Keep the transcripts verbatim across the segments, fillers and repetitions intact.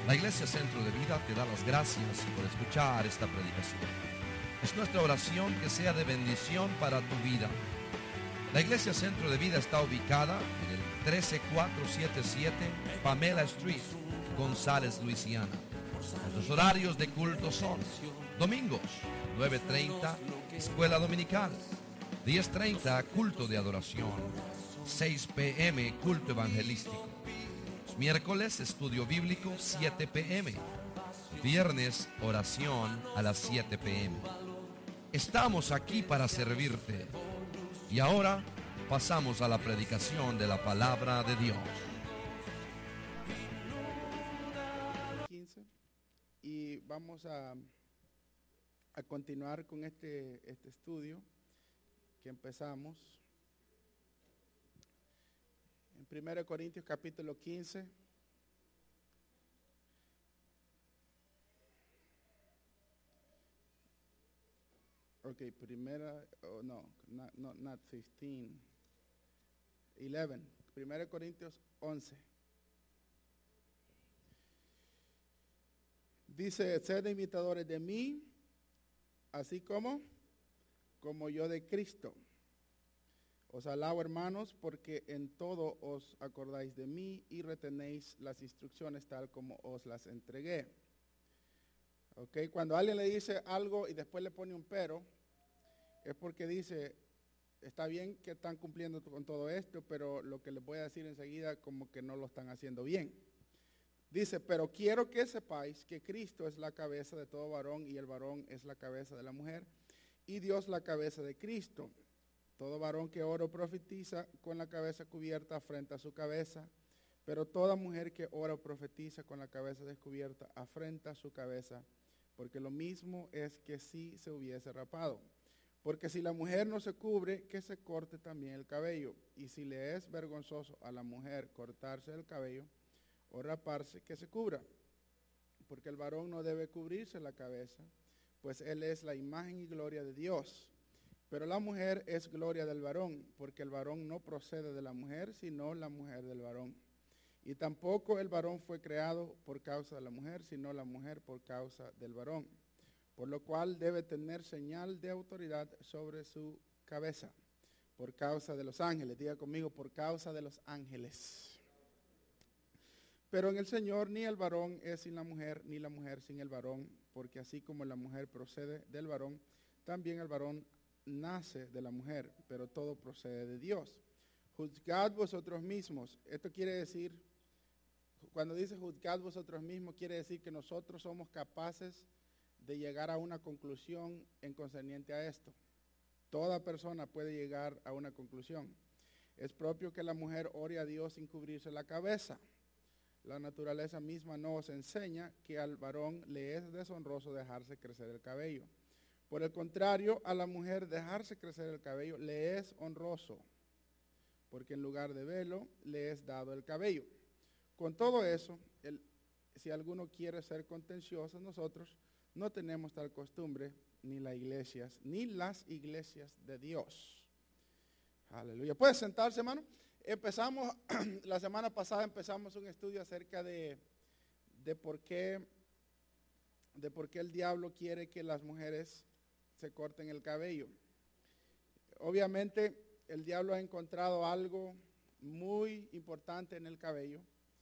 La Iglesia Centro de Vida te da las gracias por escuchar esta predicación. Es nuestra oración que sea de bendición para tu vida. La Iglesia Centro de Vida está ubicada en el trece mil cuatrocientos setenta y siete Pamela Street, González, Luisiana. Nuestros horarios de culto son: domingos, nueve treinta, escuela dominical; diez treinta, culto de adoración; seis pe eme, culto evangelístico; miércoles, estudio bíblico, siete pe eme; viernes, oración a las siete pe eme. Estamos aquí para servirte. Y ahora pasamos a la predicación de la palabra de Dios. quince, y vamos a, a continuar con este, este estudio que empezamos en primera Corintios capítulo quince. Ok, primera, oh, no, not, not, not fifteen, eleven, primera Corintios once. Dice: sed imitadores de mí, así como, como yo de Cristo. Os alabo, hermanos, porque en todo os acordáis de mí y retenéis las instrucciones tal como os las entregué. Ok, cuando alguien le dice algo y después le pone un pero, es porque dice: está bien que están cumpliendo con todo esto, pero lo que les voy a decir enseguida como que no lo están haciendo bien. Dice: pero quiero que sepáis que Cristo es la cabeza de todo varón, y el varón es la cabeza de la mujer, y Dios la cabeza de Cristo. Todo varón que ora o profetiza con la cabeza cubierta afrenta su cabeza, pero toda mujer que ora o profetiza con la cabeza descubierta afrenta su cabeza, porque lo mismo es que si se hubiese rapado. Porque si la mujer no se cubre, que se corte también el cabello. Y si le es vergonzoso a la mujer cortarse el cabello o raparse, que se cubra. Porque el varón no debe cubrirse la cabeza, pues él es la imagen y gloria de Dios. Pero la mujer es gloria del varón, porque el varón no procede de la mujer, sino la mujer del varón. Y tampoco el varón fue creado por causa de la mujer, sino la mujer por causa del varón. Por lo cual debe tener señal de autoridad sobre su cabeza, por causa de los ángeles. Diga conmigo: por causa de los ángeles. Pero en el Señor ni el varón es sin la mujer, ni la mujer sin el varón, porque así como la mujer procede del varón, también el varón nace de la mujer, pero todo procede de Dios. Juzgad vosotros mismos. Esto quiere decir, cuando dice juzgad vosotros mismos, quiere decir que nosotros somos capaces de llegar a una conclusión en concerniente a esto. Toda persona puede llegar a una conclusión. Es propio que la mujer ore a Dios sin cubrirse la cabeza. La naturaleza misma nos enseña que al varón le es deshonroso dejarse crecer el cabello. Por el contrario, a la mujer dejarse crecer el cabello le es honroso, porque en lugar de velo le es dado el cabello. Con todo eso, el, si alguno quiere ser contencioso, nosotros no tenemos tal costumbre, ni las iglesias, ni las iglesias de Dios. Aleluya. ¿Puede sentarse, hermano? Empezamos, la semana pasada empezamos un estudio acerca de, de por qué, de por qué el diablo quiere que las mujeres se corten el cabello. Obviamente, el diablo ha encontrado algo muy importante en el cabello.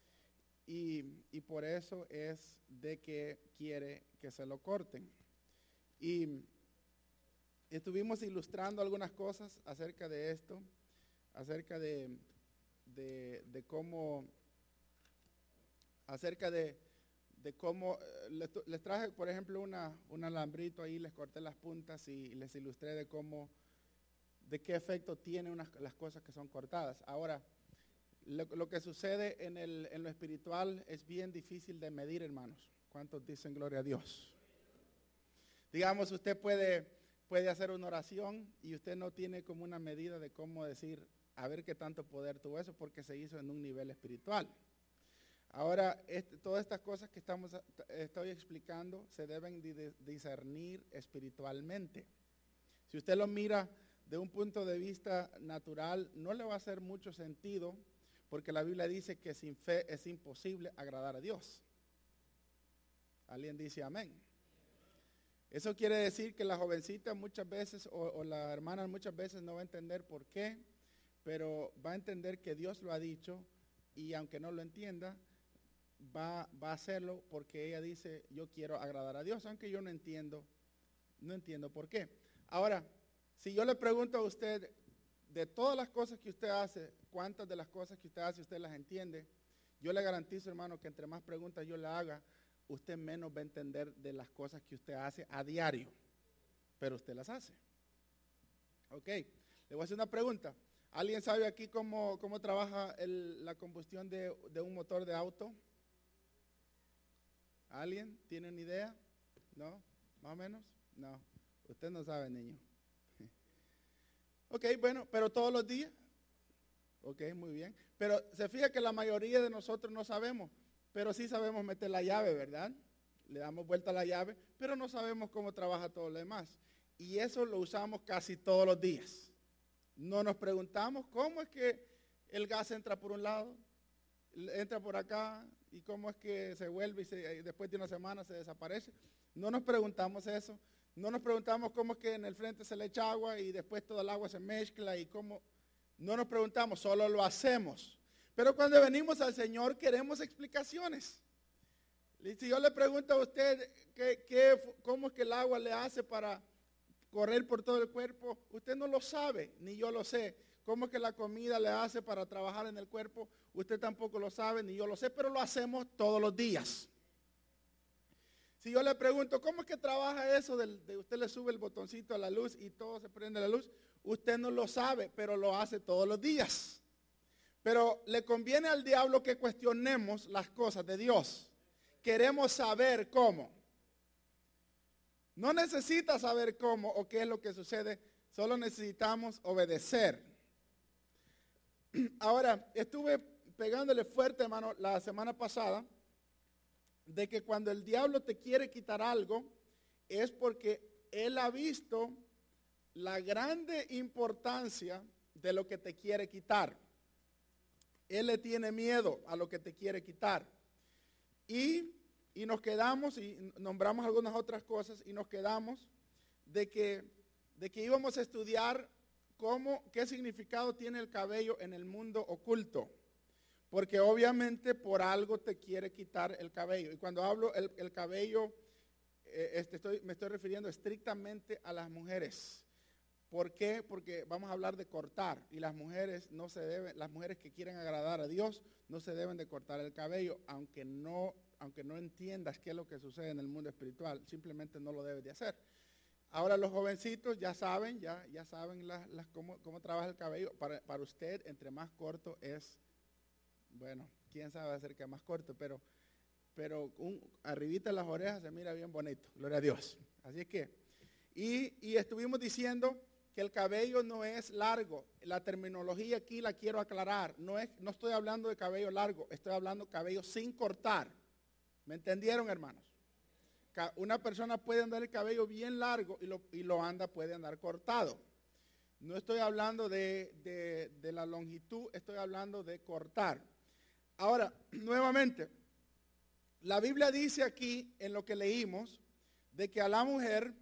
Y, y por eso es de que quiere que se lo corten. Y estuvimos ilustrando algunas cosas acerca de esto, acerca de, de, de cómo, acerca de, de cómo, les, les traje por ejemplo una, un alambrito ahí, les corté las puntas y les ilustré de cómo, de qué efecto tienen unas, las cosas que son cortadas. Ahora, Lo, lo que sucede en, el, en lo espiritual es bien difícil de medir, hermanos. ¿Cuántos dicen gloria a Dios? Digamos, usted puede, puede hacer una oración y usted no tiene como una medida de cómo decir, a ver qué tanto poder tuvo eso, porque se hizo en un nivel espiritual. Ahora, este, todas estas cosas que estamos, estoy explicando se deben de discernir espiritualmente. Si usted lo mira de un punto de vista natural, no le va a hacer mucho sentido, porque la Biblia dice que sin fe es imposible agradar a Dios. Alguien dice amén. Eso quiere decir que la jovencita muchas veces o, o la hermana muchas veces no va a entender por qué, pero va a entender que Dios lo ha dicho y aunque no lo entienda, va, va a hacerlo porque ella dice, yo quiero agradar a Dios, aunque yo no entiendo, no entiendo por qué. Ahora, si yo le pregunto a usted, de todas las cosas que usted hace, ¿cuántas de las cosas que usted hace usted las entiende? Yo le garantizo, hermano, que entre más preguntas yo le haga, usted menos va a entender de las cosas que usted hace a diario, pero usted las hace. Ok, le voy a hacer una pregunta. ¿Alguien sabe aquí cómo, cómo trabaja el, la combustión de, de un motor de auto? ¿Alguien tiene una idea? ¿No? ¿Más o menos? No, usted no sabe, niño. Ok, bueno, pero todos los días. Ok, muy bien. Pero se fija que la mayoría de nosotros no sabemos, pero sí sabemos meter la llave, ¿verdad? Le damos vuelta a la llave, pero no sabemos cómo trabaja todo lo demás. Y eso lo usamos casi todos los días. No nos preguntamos cómo es que el gas entra por un lado, entra por acá, y cómo es que se vuelve y, se, y después de una semana se desaparece. No nos preguntamos eso. No nos preguntamos cómo es que en el frente se le echa agua y después todo el agua se mezcla y cómo. No nos preguntamos, solo lo hacemos. Pero cuando venimos al Señor queremos explicaciones. Si yo le pregunto a usted qué, qué, cómo es que el agua le hace para correr por todo el cuerpo, usted no lo sabe, ni yo lo sé. Cómo es que la comida le hace para trabajar en el cuerpo, usted tampoco lo sabe, ni yo lo sé, pero lo hacemos todos los días. Si yo le pregunto, ¿cómo es que trabaja eso? De, de usted le sube el botoncito a la luz y todo se prende la luz. Usted no lo sabe, pero lo hace todos los días. Pero le conviene al diablo que cuestionemos las cosas de Dios. Queremos saber cómo. No necesita saber cómo o qué es lo que sucede, solo necesitamos obedecer. Ahora, estuve pegándole fuerte, hermano, la semana pasada, de que cuando el diablo te quiere quitar algo, es porque él ha visto la grande importancia de lo que te quiere quitar. Él le tiene miedo a lo que te quiere quitar. Y, y nos quedamos, y nombramos algunas otras cosas, y nos quedamos de que, de que íbamos a estudiar cómo, qué significado tiene el cabello en el mundo oculto. Porque obviamente por algo te quiere quitar el cabello. Y cuando hablo el, el cabello, eh, este, estoy, me estoy refiriendo estrictamente a las mujeres. ¿Por qué? Porque vamos a hablar de cortar. Y las mujeres no se deben, las mujeres que quieren agradar a Dios, no se deben de cortar el cabello, aunque no, aunque no entiendas qué es lo que sucede en el mundo espiritual, simplemente no lo debes de hacer. Ahora los jovencitos ya saben, ya, ya saben las, las, cómo, cómo trabaja el cabello. Para, para usted, entre más corto es. Bueno, quién sabe acerca más corto, pero, pero un, arribita de las orejas se mira bien bonito, gloria a Dios. Así es que, y, y estuvimos diciendo que el cabello no es largo. La terminología aquí la quiero aclarar. No, es, no estoy hablando de cabello largo, estoy hablando de cabello sin cortar. ¿Me entendieron, hermanos? Una persona puede andar el cabello bien largo y lo, y lo anda, puede andar cortado. No estoy hablando de, de, de la longitud, estoy hablando de cortar. Ahora, nuevamente, la Biblia dice aquí, en lo que leímos, de que a la mujer,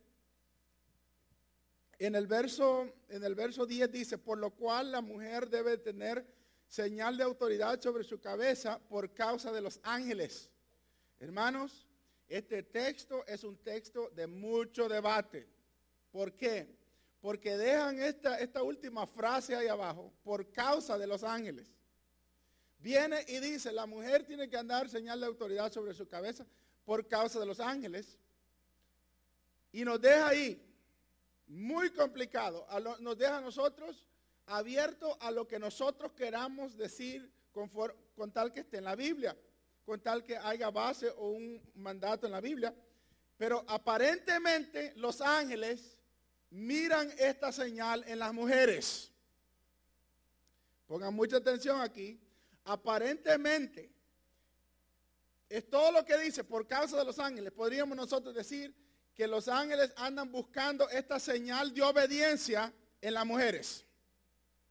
en el verso, en el verso diez dice, por lo cual la mujer debe tener señal de autoridad sobre su cabeza por causa de los ángeles. Hermanos, este texto es un texto de mucho debate. ¿Por qué? Porque dejan esta, esta última frase ahí abajo, por causa de los ángeles. Viene y dice, la mujer tiene que andar señal de autoridad sobre su cabeza por causa de los ángeles. Y nos deja ahí, muy complicado, a lo, nos deja a nosotros abierto a lo que nosotros queramos decir con, for, con tal que esté en la Biblia, con tal que haya base o un mandato en la Biblia. Pero aparentemente los ángeles miran esta señal en las mujeres. Pongan mucha atención aquí. Aparentemente, es todo lo que dice por causa de los ángeles. Podríamos nosotros decir que los ángeles andan buscando esta señal de obediencia en las mujeres.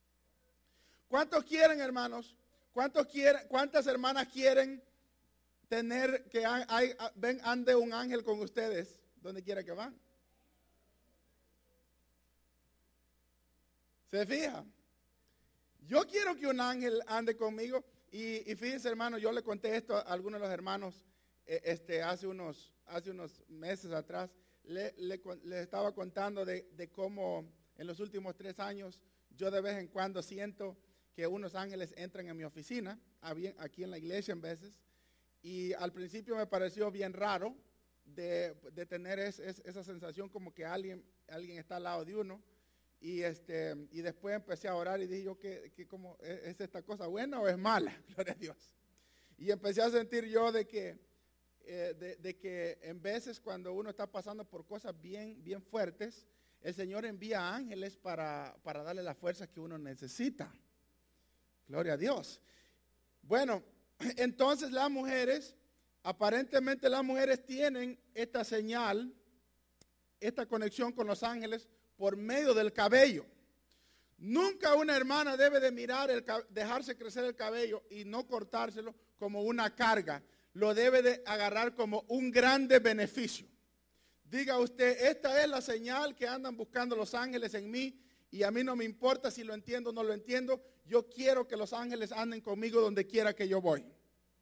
¿Cuántos quieren, hermanos? ¿Cuántos quieren, cuántas hermanas quieren tener que hay, hay, ven, ande un ángel con ustedes donde quiera que van? ¿Se fija? Yo quiero que un ángel ande conmigo. Y, y fíjense, hermano, yo le conté esto a algunos de los hermanos eh, este, hace, unos, hace unos meses atrás. Le, le, le estaba contando de, de cómo en los últimos tres años yo de vez en cuando siento que unos ángeles entran en mi oficina, aquí en la iglesia en veces. Y al principio me pareció bien raro de, de tener es, es, esa sensación como que alguien, alguien está al lado de uno. Y, este, y después empecé a orar y dije yo, que, que como, ¿es esta cosa buena o es mala? Gloria a Dios. Y empecé a sentir yo de que, eh, de, de que en veces cuando uno está pasando por cosas bien, bien fuertes, el Señor envía ángeles para, para darle las fuerzas que uno necesita. Gloria a Dios. Bueno, entonces las mujeres, aparentemente las mujeres tienen esta señal, esta conexión con los ángeles, por medio del cabello. Nunca una hermana debe de mirar, el, dejarse crecer el cabello y no cortárselo como una carga. Lo debe de agarrar como un grande beneficio. Diga usted, esta es la señal que andan buscando los ángeles en mí y a mí no me importa si lo entiendo o no lo entiendo. Yo quiero que los ángeles anden conmigo donde quiera que yo voy.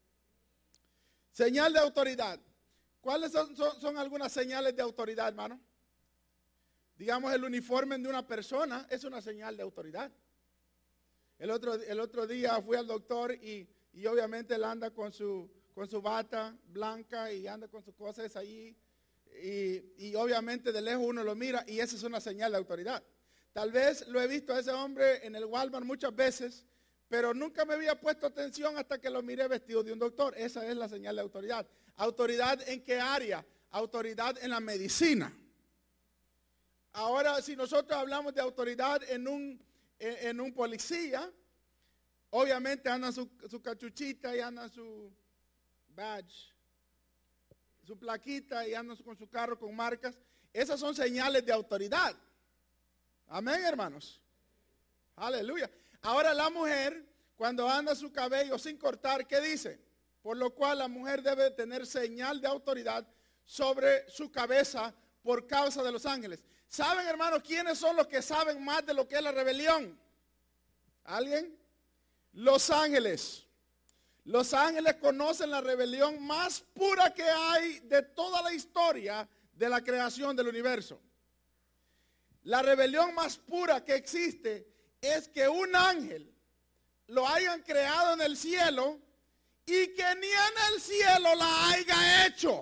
Señal de autoridad. ¿Cuáles son, son, son algunas señales de autoridad, hermano? Digamos, el uniforme de una persona es una señal de autoridad. El otro, el otro día fui al doctor y, y obviamente él anda con su, con su bata blanca y anda con sus cosas ahí. Y, y obviamente de lejos uno lo mira y esa es una señal de autoridad. Tal vez lo he visto a ese hombre en el Walmart muchas veces, pero nunca me había puesto atención hasta que lo miré vestido de un doctor. Esa es la señal de autoridad. ¿Autoridad en qué área? Autoridad en la medicina. Ahora, si nosotros hablamos de autoridad en un, en, en un policía, obviamente andan su, su cachuchita y andan su badge, su plaquita y andan con su carro con marcas. Esas son señales de autoridad. Amén, hermanos. Aleluya. Ahora la mujer, cuando anda su cabello sin cortar, ¿qué dice? Por lo cual la mujer debe tener señal de autoridad sobre su cabeza por causa de los ángeles. ¿Saben, hermanos, quiénes son los que saben más de lo que es la rebelión? ¿Alguien? Los ángeles. Los ángeles conocen la rebelión más pura que hay de toda la historia de la creación del universo. La rebelión más pura que existe es que un ángel lo hayan creado en el cielo y que ni en el cielo la haya hecho.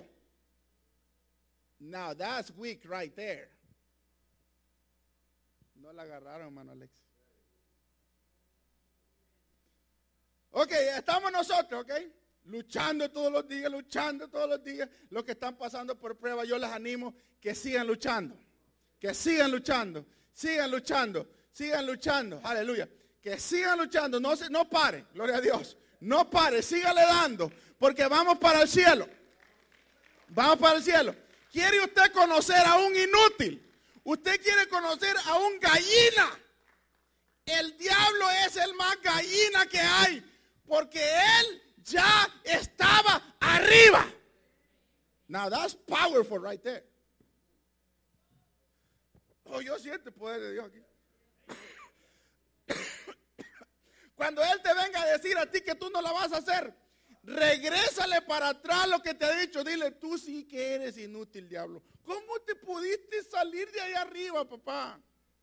Now that's weak right there. No la agarraron, hermano Alex. Ok, estamos nosotros, ok, luchando todos los días, luchando todos los días. Los que están pasando por prueba, yo les animo que sigan luchando, que sigan luchando, sigan luchando, sigan luchando, aleluya. Que sigan luchando, no, se, no pare, gloria a Dios, no pare, sígale dando, porque vamos para el cielo, vamos para el cielo. ¿Quiere usted conocer a un inútil? Usted quiere conocer a un gallina. El diablo es el más gallina que hay, porque él ya estaba arriba. Now that's powerful right there. Oh, yo siento el poder de Dios aquí. Cuando él te venga a decir a ti que tú no la vas a hacer, regrésale para atrás lo que te ha dicho. Dile, tú sí que eres inútil, diablo. ¿Cómo te pudiste salir de ahí arriba, papá?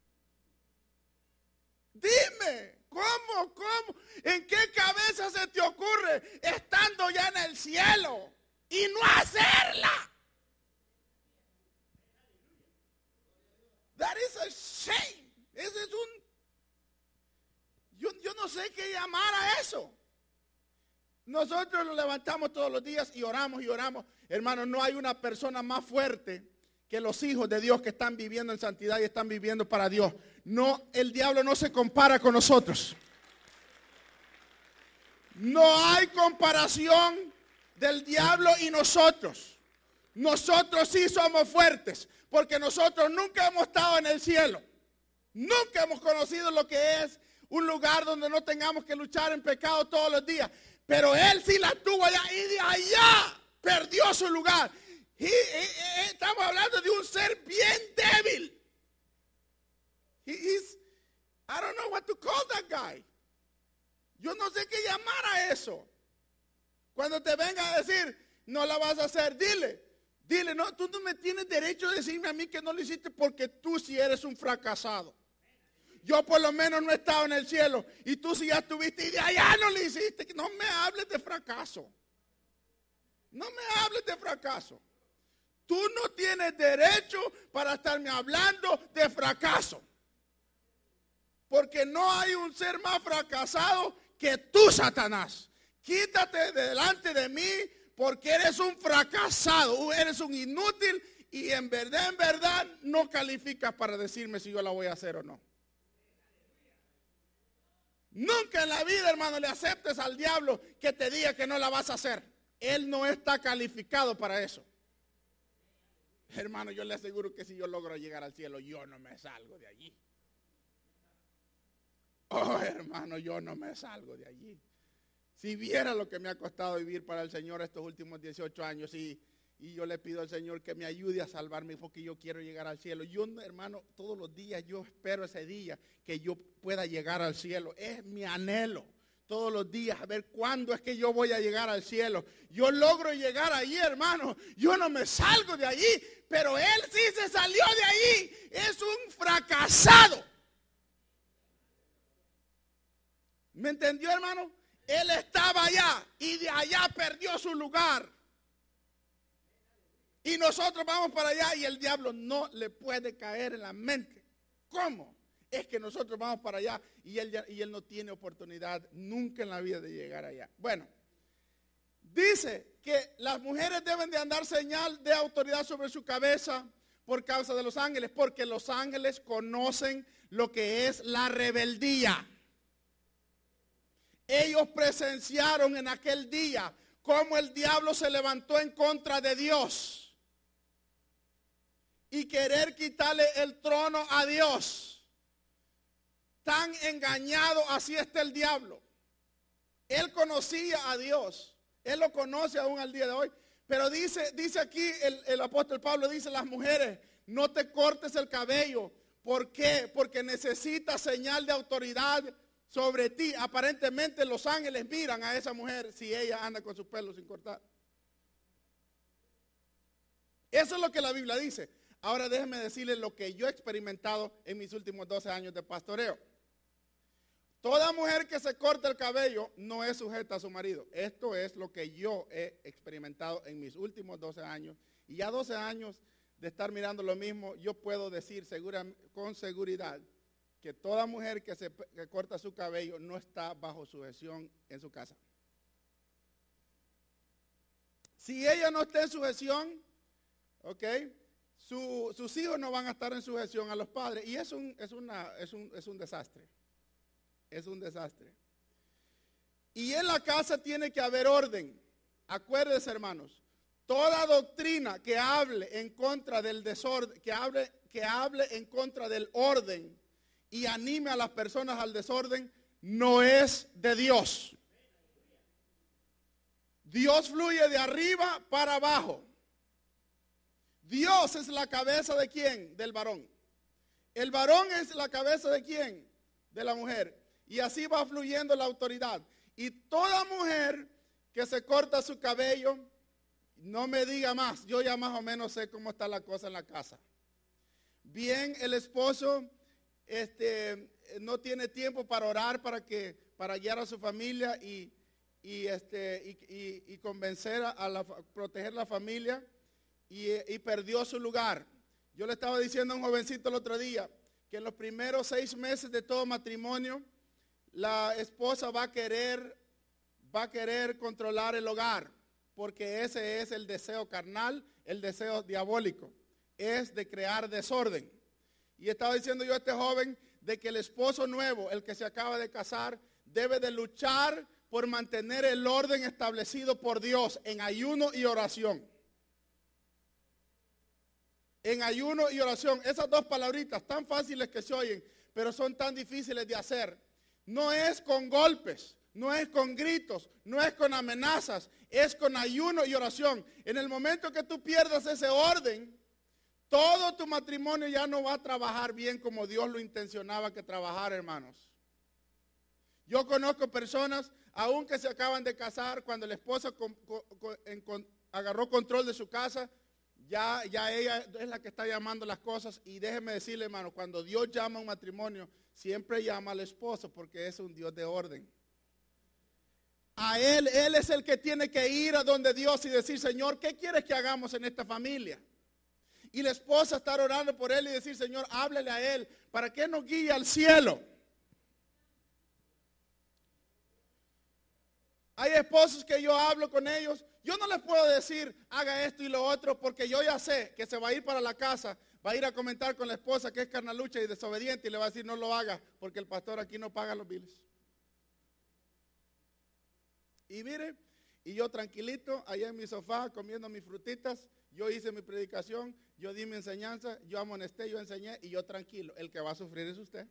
Dime, ¿cómo, cómo? ¿En qué cabeza se te ocurre estando ya en el cielo y no hacerla? That is a shame. Ese es un... Yo, yo no sé qué llamar a eso. Nosotros nos levantamos todos los días y oramos y oramos. Hermanos, no hay una persona más fuerte que los hijos de Dios que están viviendo en santidad y están viviendo para Dios. No, el diablo no se compara con nosotros. No hay comparación del diablo y nosotros. Nosotros sí somos fuertes, porque nosotros nunca hemos estado en el cielo. Nunca hemos conocido lo que es un lugar donde no tengamos que luchar en pecado todos los días. Pero él sí la tuvo allá y de allá perdió su lugar. Y, y, y, estamos hablando de un ser bien débil. He, he's, I don't know what to call that guy. Yo no sé qué llamar a eso. Cuando te venga a decir, no la vas a hacer, dile. Dile, no, tú no me tienes derecho a decirme a mí que no lo hiciste porque tú sí eres un fracasado. Yo por lo menos no he estado en el cielo y tú sí ya estuviste y de allá no le hiciste. No me hables de fracaso. No me hables de fracaso. Tú no tienes derecho para estarme hablando de fracaso. Porque no hay un ser más fracasado que tú, Satanás. Quítate de delante de mí porque eres un fracasado, eres un inútil y en verdad, en verdad no calificas para decirme si yo la voy a hacer o no. Nunca en la vida, hermano, le aceptes al diablo que te diga que no la vas a hacer. Él no está calificado para eso. Hermano, yo le aseguro que si yo logro llegar al cielo, yo no me salgo de allí. Oh, hermano, yo no me salgo de allí. Si viera lo que me ha costado vivir para el Señor estos últimos dieciocho años y, y yo le pido al Señor que me ayude a salvarme porque yo quiero llegar al cielo. Yo, hermano, todos los días yo espero ese día que yo pueda llegar al cielo. Es mi anhelo. Todos los días, a ver cuándo es que yo voy a llegar al cielo. Yo logro llegar allí, hermano. Yo no me salgo de allí, pero él sí se salió de allí. Es un fracasado. ¿Me entendió, hermano? Él estaba allá y de allá perdió su lugar. Y nosotros vamos para allá y el diablo no le puede caer en la mente. ¿Cómo? Es que nosotros vamos para allá y él, ya, y él no tiene oportunidad nunca en la vida de llegar allá. Bueno, dice que las mujeres deben de andar señal de autoridad sobre su cabeza por causa de los ángeles, porque los ángeles conocen lo que es la rebeldía. Ellos presenciaron en aquel día cómo el diablo se levantó en contra de Dios y querer quitarle el trono a Dios. Tan engañado así está el diablo. Él conocía a Dios. Él lo conoce aún al día de hoy. Pero dice, dice aquí el, el apóstol Pablo, dice las mujeres, no te cortes el cabello. ¿Por qué? Porque necesitas señal de autoridad sobre ti. Aparentemente los ángeles miran a esa mujer si ella anda con sus pelos sin cortar. Eso es lo que la Biblia dice. Ahora déjenme decirles lo que yo he experimentado en mis últimos doce años de pastoreo. Toda mujer que se corta el cabello no es sujeta a su marido. Esto es lo que yo he experimentado en mis últimos doce años. Y ya doce años de estar mirando lo mismo, yo puedo decir segura, con seguridad que toda mujer que se que corta su cabello no está bajo sujeción en su casa. Si ella no está en sujeción, ok, su, sus hijos no van a estar en sujeción a los padres. Y es un, es una, es un, es un desastre. Es un desastre. Y en la casa tiene que haber orden. Acuérdense, hermanos, toda doctrina que hable en contra del desorden, que hable, que hable en contra del orden y anime a las personas al desorden, no es de Dios. Dios fluye de arriba para abajo. Dios es la cabeza de quién? Del varón. El varón es la cabeza de quién? De la mujer. Y así va fluyendo la autoridad. Y toda mujer que se corta su cabello, no me diga más, yo ya más o menos sé cómo está la cosa en la casa. Bien, el esposo este, no tiene tiempo para orar, para, que, para guiar a su familia y, y, este, y, y, y convencer a la, proteger la familia y, y perdió su lugar. Yo le estaba diciendo a un jovencito el otro día que en los primeros seis meses de todo matrimonio, la esposa va a querer, va a querer controlar el hogar, porque ese es el deseo carnal, el deseo diabólico, es de crear desorden. Y estaba diciendo yo a este joven de que el esposo nuevo, el que se acaba de casar, debe de luchar por mantener el orden establecido por Dios en ayuno y oración. En ayuno y oración, esas dos palabritas tan fáciles que se oyen, pero son tan difíciles de hacer. No es con golpes, No es con gritos, no es con amenazas, es con ayuno y oración. En el momento que tú pierdas ese orden, todo tu matrimonio ya no va a trabajar bien como Dios lo intencionaba que trabajara, hermanos. Yo conozco personas, aun que se acaban de casar, cuando la esposa con, con, con, con, agarró control de su casa, ya, ya ella es la que está llamando las cosas. Y déjeme decirle, hermano, cuando Dios llama a un matrimonio, siempre llama al esposo porque es un Dios de orden. A él, él es el que tiene que ir a donde Dios y decir, Señor, ¿qué quieres que hagamos en esta familia? Y la esposa estar orando por él y decir, Señor, háblele a él para que nos guíe al cielo. Hay esposos que yo hablo con ellos, yo no les puedo decir, haga esto y lo otro, porque yo ya sé que se va a ir para la casa, va a ir a comentar con la esposa que es carnalucha y desobediente y le va a decir, no lo haga, porque el pastor aquí no paga los biles. Y mire, y yo tranquilito, allá en mi sofá, comiendo mis frutitas, yo hice mi predicación, yo di mi enseñanza, yo amonesté, yo enseñé, y yo tranquilo. El que va a sufrir es usted.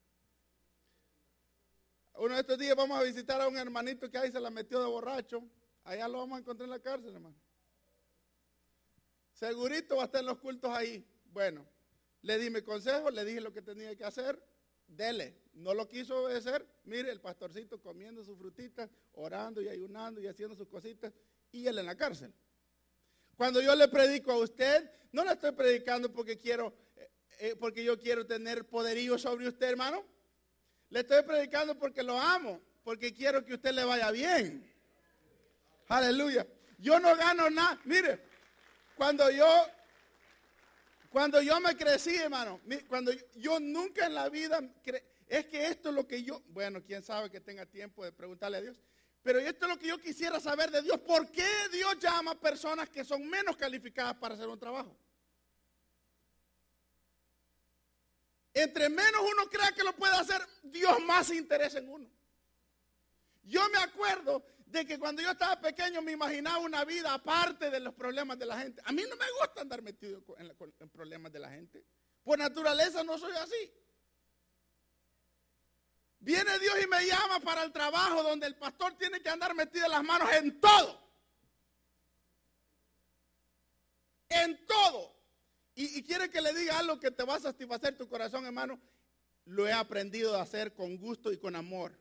Uno de estos días vamos a visitar a un hermanito que ahí se la metió de borracho. Allá lo vamos a encontrar en la cárcel, hermano. Segurito va a estar en los cultos ahí. Bueno, le di mi consejo, le dije lo que tenía que hacer. Dele, no lo quiso obedecer. Mire, el pastorcito comiendo sus frutitas, orando y ayunando y haciendo sus cositas, y él en la cárcel. Cuando yo le predico a usted, no le estoy predicando porque quiero, eh, eh, porque yo quiero tener poderío sobre usted, hermano. Le estoy predicando porque lo amo, porque quiero que usted le vaya bien. Aleluya. Yo no gano nada. Mire, cuando yo Cuando yo me crecí, hermano, cuando yo, yo nunca en la vida, cre, es que esto es lo que yo, bueno, quién sabe que tenga tiempo de preguntarle a Dios, pero esto es lo que yo quisiera saber de Dios. ¿Por qué Dios llama a personas que son menos calificadas para hacer un trabajo? Entre menos uno crea que lo puede hacer, Dios más se interesa en uno. Yo me acuerdo de que cuando yo estaba pequeño me imaginaba una vida aparte de los problemas de la gente. A mí no me gusta andar metido en, la, en problemas de la gente. Por naturaleza no soy así. Viene Dios y me llama para el trabajo donde el pastor tiene que andar metido las manos en todo. En todo. Y, y quiere que le diga algo que te va a satisfacer tu corazón, hermano. Lo he aprendido a hacer con gusto y con amor.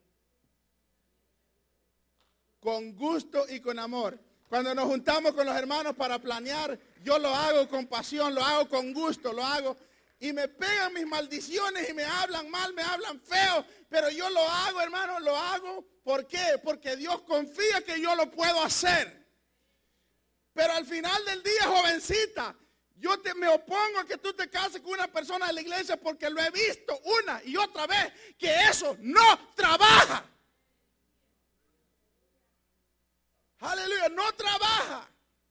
Con gusto y con amor. Cuando nos juntamos con los hermanos para planear, yo lo hago con pasión, lo hago con gusto, lo hago. Y me pegan mis maldiciones y me hablan mal, me hablan feo. Pero yo lo hago, hermano, lo hago. ¿Por qué? Porque Dios confía que yo lo puedo hacer. Pero al final del día, jovencita, yo te, me opongo a que tú te cases con una persona de la iglesia porque lo he visto una y otra vez que eso no trabaja. Aleluya, no trabaja.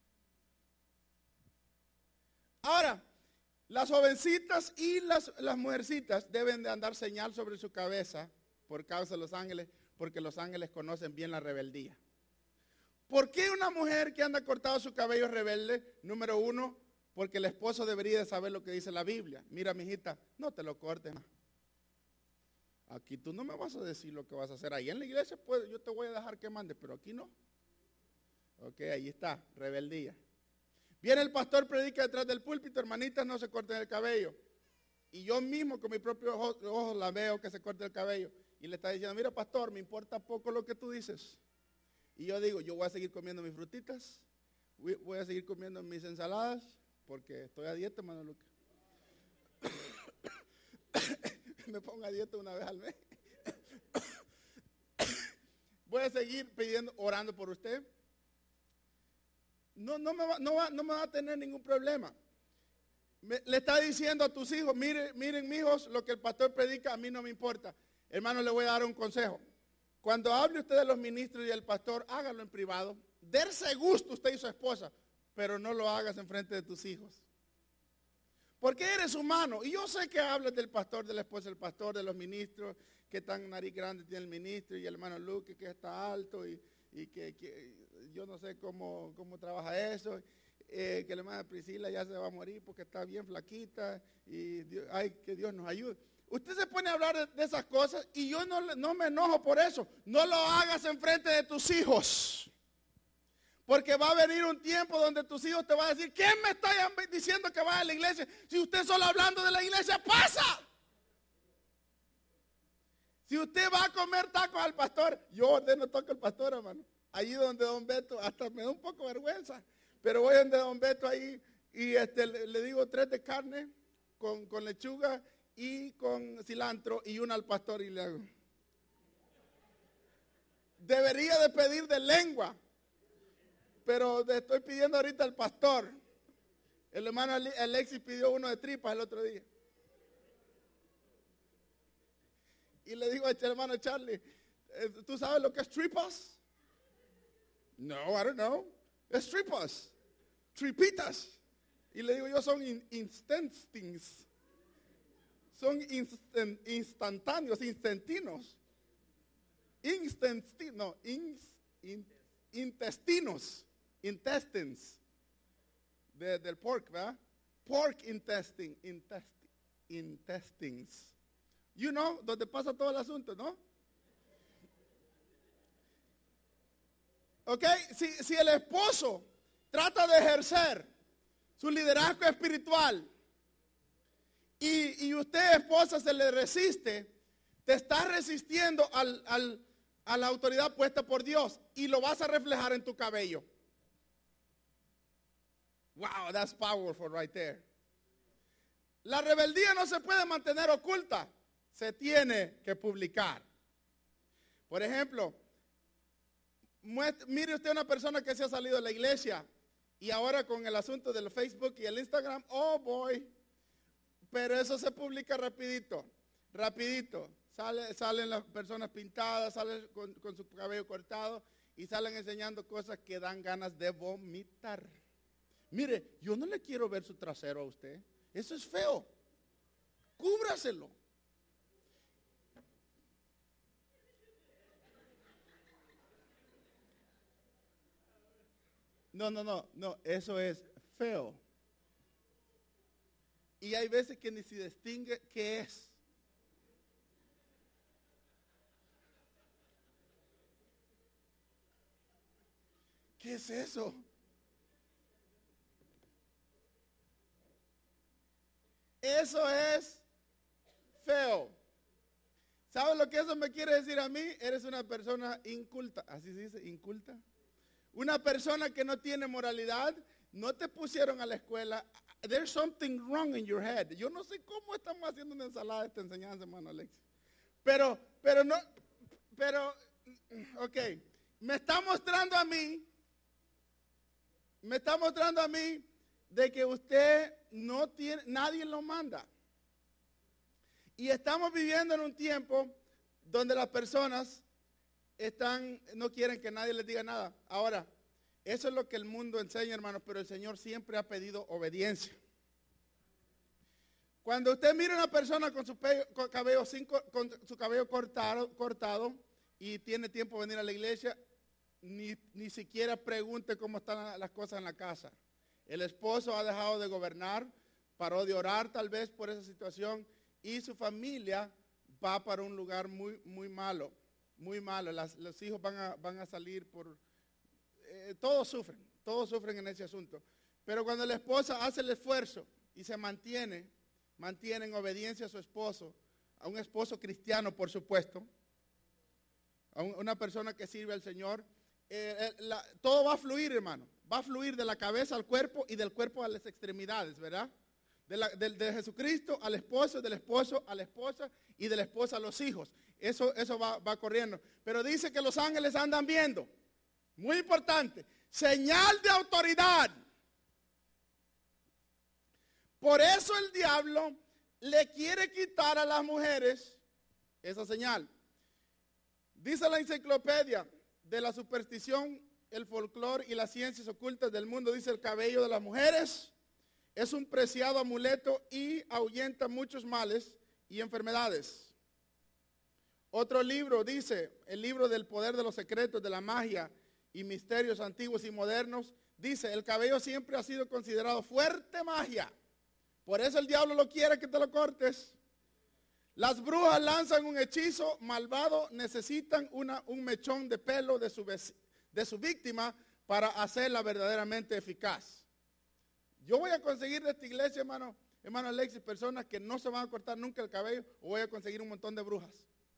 Ahora, las jovencitas y las, las mujercitas deben de andar señal sobre su cabeza por causa de los ángeles, porque los ángeles conocen bien la rebeldía. ¿Por qué una mujer que anda cortado su cabello es rebelde? Número uno, porque el esposo debería de saber lo que dice la Biblia. Mira, mijita, no te lo cortes. Aquí tú no me vas a decir lo que vas a hacer. Ahí en la iglesia pues, yo te voy a dejar que mandes, pero aquí no. Ok, ahí está, rebeldía. Viene el pastor, predica detrás del púlpito, hermanitas, no se corten el cabello. Y yo mismo con mis propios ojos, ojos la veo que se corta el cabello. Y le está diciendo, mira pastor, me importa poco lo que tú dices. Y yo digo, yo voy a seguir comiendo mis frutitas, voy a seguir comiendo mis ensaladas, porque estoy a dieta, hermano Lucas. Me pongo a dieta una vez al mes. Voy a seguir pidiendo, orando por usted. No, no, me va, no, va, no me va a tener ningún problema. Me, le está diciendo a tus hijos, miren, miren, mijos, lo que el pastor predica a mí no me importa. Hermano, le voy a dar un consejo. Cuando hable usted de los ministros y del pastor, hágalo en privado. Derse gusto usted y su esposa, pero no lo hagas en frente de tus hijos. Porque eres humano. Y yo sé que hablas del pastor, de la esposa del pastor, de los ministros, que tan nariz grande tiene el ministro, y el hermano Luque que está alto, y, y que, que yo no sé cómo, cómo trabaja eso, eh, que la hermana Priscila ya se va a morir porque está bien flaquita y Dios, ay, que Dios nos ayude. Usted se pone a hablar de, de esas cosas y yo no, no me enojo por eso. No lo hagas enfrente de tus hijos. Porque va a venir un tiempo donde tus hijos te van a decir, ¿quién me está diciendo que vaya a la iglesia? Si usted solo hablando de la iglesia pasa. Si usted va a comer tacos al pastor, yo ordeno tacos al pastor, hermano. Allí donde don Beto, hasta me da un poco vergüenza. Pero voy donde don Beto ahí y este, le, le digo tres de carne con, con lechuga y con cilantro y una al pastor y le hago. Debería de pedir de lengua. Pero le estoy pidiendo ahorita al pastor. El hermano Alexis pidió uno de tripas el otro día. Y le digo al hermano Charlie, ¿tú sabes lo que es tripas? No, I don't know. Es tripas. Tripitas. Y le digo yo, son in, instantings. Son instant, instantáneos, instantinos. Instantinos. No, in, in, intestinos. Intestines de, del pork, ¿verdad? Pork intestine, intesti, intestines. You know, donde pasa todo el asunto, ¿no? Ok, si, si el esposo trata de ejercer su liderazgo espiritual y, y usted, esposa, se le resiste, te está resistiendo al, al, a la autoridad puesta por Dios y lo vas a reflejar en tu cabello. Wow, that's powerful right there. La rebeldía no se puede mantener oculta, se tiene que publicar. Por ejemplo, mire usted una persona que se ha salido de la iglesia y ahora con el asunto del Facebook y el Instagram, oh boy, pero eso se publica rapidito, rapidito. Sale, salen las personas pintadas, salen con, con su cabello cortado y salen enseñando cosas que dan ganas de vomitar. Mire, yo no le quiero ver su trasero a usted. Eso es feo. Cúbraselo. No, no, no, no, eso es feo. Y hay veces que ni se distingue qué es. ¿Qué es eso? Eso es feo. ¿Sabes lo que eso me quiere decir a mí? Eres una persona inculta. ¿Así se dice? ¿Inculta? Una persona que no tiene moralidad. No te pusieron a la escuela. There's something wrong in your head. Yo no sé cómo estamos haciendo una ensalada de esta enseñanza, hermano Alexis. Pero, pero no, pero, ok. Me está mostrando a mí, me está mostrando a mí de que usted no tiene, nadie lo manda. Y estamos viviendo en un tiempo donde las personas están, no quieren que nadie les diga nada. Ahora, eso es lo que el mundo enseña, hermanos, pero el Señor siempre ha pedido obediencia. Cuando usted mira a una persona con su pe- con cabello, sin, con su cabello cortado, cortado y tiene tiempo de venir a la iglesia, ni, ni siquiera pregunte cómo están las cosas en la casa. El esposo ha dejado de gobernar, paró de orar tal vez por esa situación y su familia va para un lugar muy, muy malo, muy malo. Las, los hijos van a, van a salir por... Eh, todos sufren, todos sufren en ese asunto. Pero cuando la esposa hace el esfuerzo y se mantiene, mantiene en obediencia a su esposo, a un esposo cristiano por supuesto, a un, una persona que sirve al Señor, eh, eh, la, todo va a fluir, hermano. Va a fluir de la cabeza al cuerpo y del cuerpo a las extremidades, ¿verdad? De, la, de, de Jesucristo al esposo, del esposo a la esposa y de la esposa a los hijos. Eso, eso va, va corriendo. Pero dice que los ángeles andan viendo. Muy importante. Señal de autoridad. Por eso el diablo le quiere quitar a las mujeres esa señal. Dice la enciclopedia de la superstición, el folclore y las ciencias ocultas del mundo, dice el cabello de las mujeres es un preciado amuleto y ahuyenta muchos males y enfermedades. Otro libro dice, el libro del poder de los secretos de la magia y misterios antiguos y modernos, dice, el cabello siempre ha sido considerado fuerte magia. Por eso el diablo lo quiere que te lo cortes. Las brujas lanzan un hechizo malvado, necesitan una, un mechón de pelo de su, de su víctima para hacerla verdaderamente eficaz. Yo voy a conseguir de esta iglesia, hermano, hermano Alexis, personas que no se van a cortar nunca el cabello, o voy a conseguir un montón de brujas.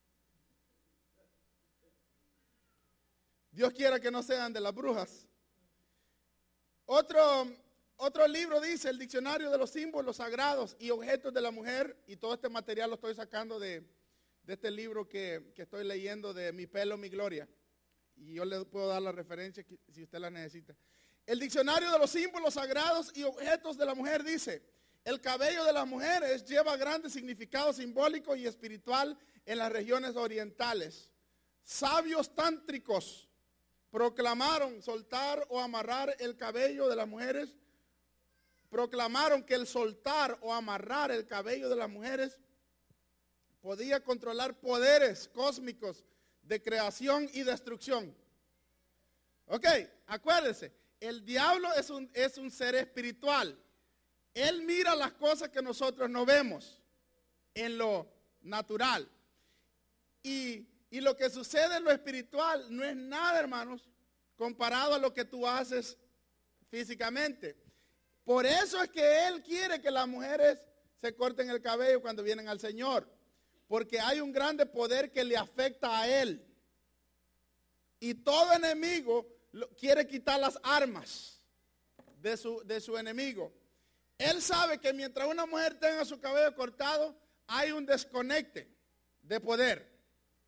Dios quiera que no sean de las brujas. Otro, otro libro dice, el diccionario de los símbolos sagrados y objetos de la mujer, y todo este material lo estoy sacando de, de este libro que, que estoy leyendo de Mi pelo, mi gloria. Y yo le puedo dar la referencia si usted la necesita. El diccionario de los símbolos sagrados y objetos de la mujer dice, el cabello de las mujeres lleva grandes significados simbólicos y espiritual en las regiones orientales. Sabios tántricos proclamaron soltar o amarrar el cabello de las mujeres, proclamaron que el soltar o amarrar el cabello de las mujeres podía controlar poderes cósmicos de creación y destrucción. Ok, acuérdense, el diablo es un, es un ser espiritual. Él mira las cosas que nosotros no vemos en lo natural. Y Y lo que sucede en lo espiritual no es nada, hermanos, comparado a lo que tú haces físicamente. Por eso es que Él quiere que las mujeres se corten el cabello cuando vienen al Señor. Porque hay un grande poder que le afecta a Él. Y todo enemigo quiere quitar las armas de su, de su enemigo. Él sabe que mientras una mujer tenga su cabello cortado, hay un desconecte de poder.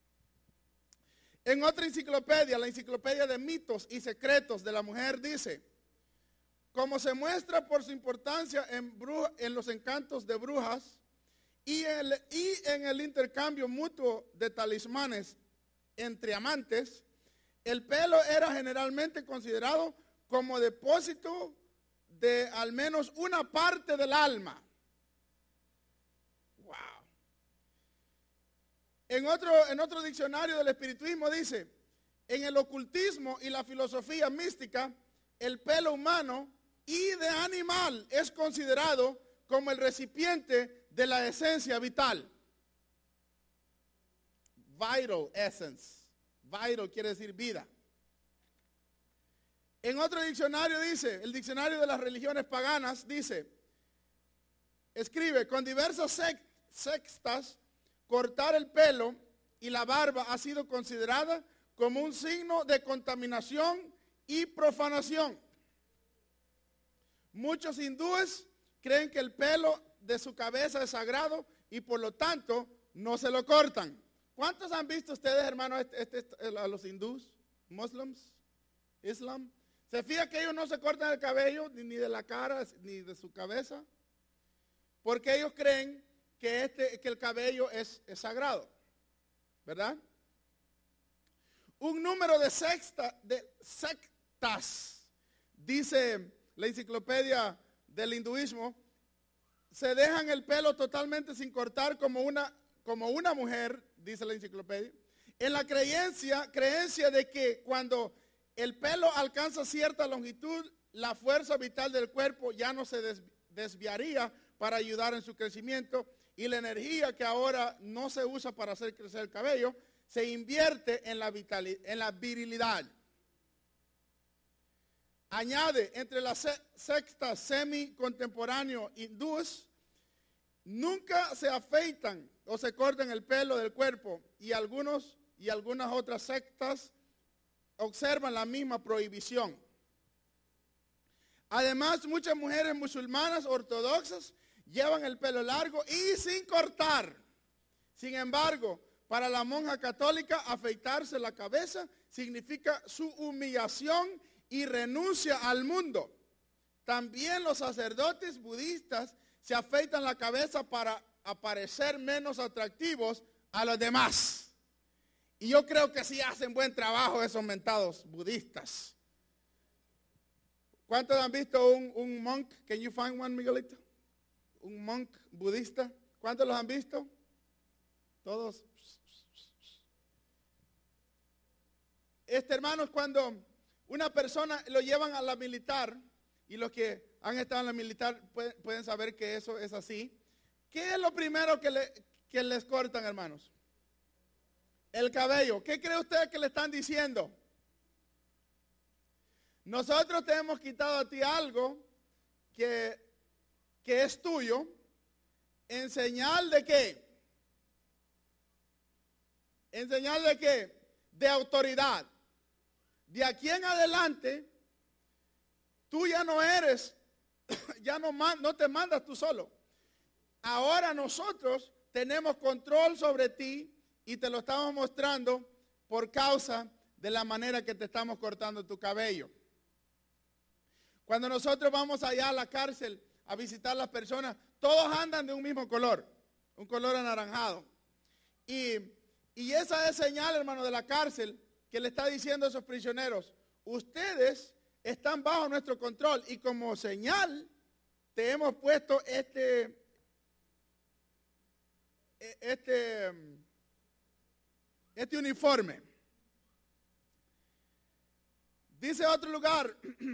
En otra enciclopedia, la enciclopedia de mitos y secretos de la mujer dice, como se muestra por su importancia en, bruja, en los encantos de brujas y, el, y en el intercambio mutuo de talismanes entre amantes, el pelo era generalmente considerado como depósito de al menos una parte del alma. En otro, en otro diccionario del espiritismo dice, en el ocultismo y la filosofía mística, el pelo humano y de animal es considerado como el recipiente de la esencia vital. Vital essence. Vital quiere decir vida. En otro diccionario dice, el diccionario de las religiones paganas dice, escribe, con diversas sect, sectas, cortar el pelo y la barba ha sido considerada como un signo de contaminación y profanación. Muchos hindúes creen que el pelo de su cabeza es sagrado y por lo tanto no se lo cortan. ¿Cuántos han visto ustedes, hermanos, este, este, a los hindús, muslims, islam? ¿Se fija que ellos no se cortan el cabello ni de la cara ni de su cabeza? Porque ellos creen que, este, que el cabello es, es sagrado, ¿verdad? Un número de, sexta, de sectas, dice la enciclopedia del hinduismo, se dejan el pelo totalmente sin cortar como una, como una mujer, dice la enciclopedia, en la creencia, creencia de que cuando el pelo alcanza cierta longitud, la fuerza vital del cuerpo ya no se desviaría para ayudar en su crecimiento y la energía que ahora no se usa para hacer crecer el cabello, se invierte en la, vitalidad, en la virilidad. Añade, entre las sectas semi-contemporáneos hindúes, nunca se afeitan o se cortan el pelo del cuerpo y algunos y algunas otras sectas observan la misma prohibición. Además, muchas mujeres musulmanas ortodoxas llevan el pelo largo y sin cortar. Sin embargo, para la monja católica, afeitarse la cabeza significa su humillación y renuncia al mundo. También los sacerdotes budistas se afeitan la cabeza para aparecer menos atractivos a los demás. Y yo creo que sí hacen buen trabajo esos mentados budistas. ¿Cuántos han visto un, un monk? Can you find one, Miguelito? Un monk budista. ¿Cuántos los han visto? Todos. Este, hermanos, cuando, una persona lo llevan a la militar, y los que han estado en la militar pueden, pueden saber que eso es así. ¿Qué es lo primero que, le, que les cortan, hermanos? El cabello. ¿Qué cree usted que le están diciendo? Nosotros te hemos quitado a ti algo que, que es tuyo, en señal de qué? ¿En señal de qué? De autoridad. De aquí en adelante, tú ya no eres, ya no, no te mandas tú solo. Ahora nosotros tenemos control sobre ti y te lo estamos mostrando por causa de la manera que te estamos cortando tu cabello. Cuando nosotros vamos allá a la cárcel a visitar a las personas, todos andan de un mismo color, un color anaranjado. Y, y esa es señal, hermano, de la cárcel que le está diciendo a esos prisioneros: ustedes están bajo nuestro control y como señal te hemos puesto este, este, este uniforme. Dice otro lugar,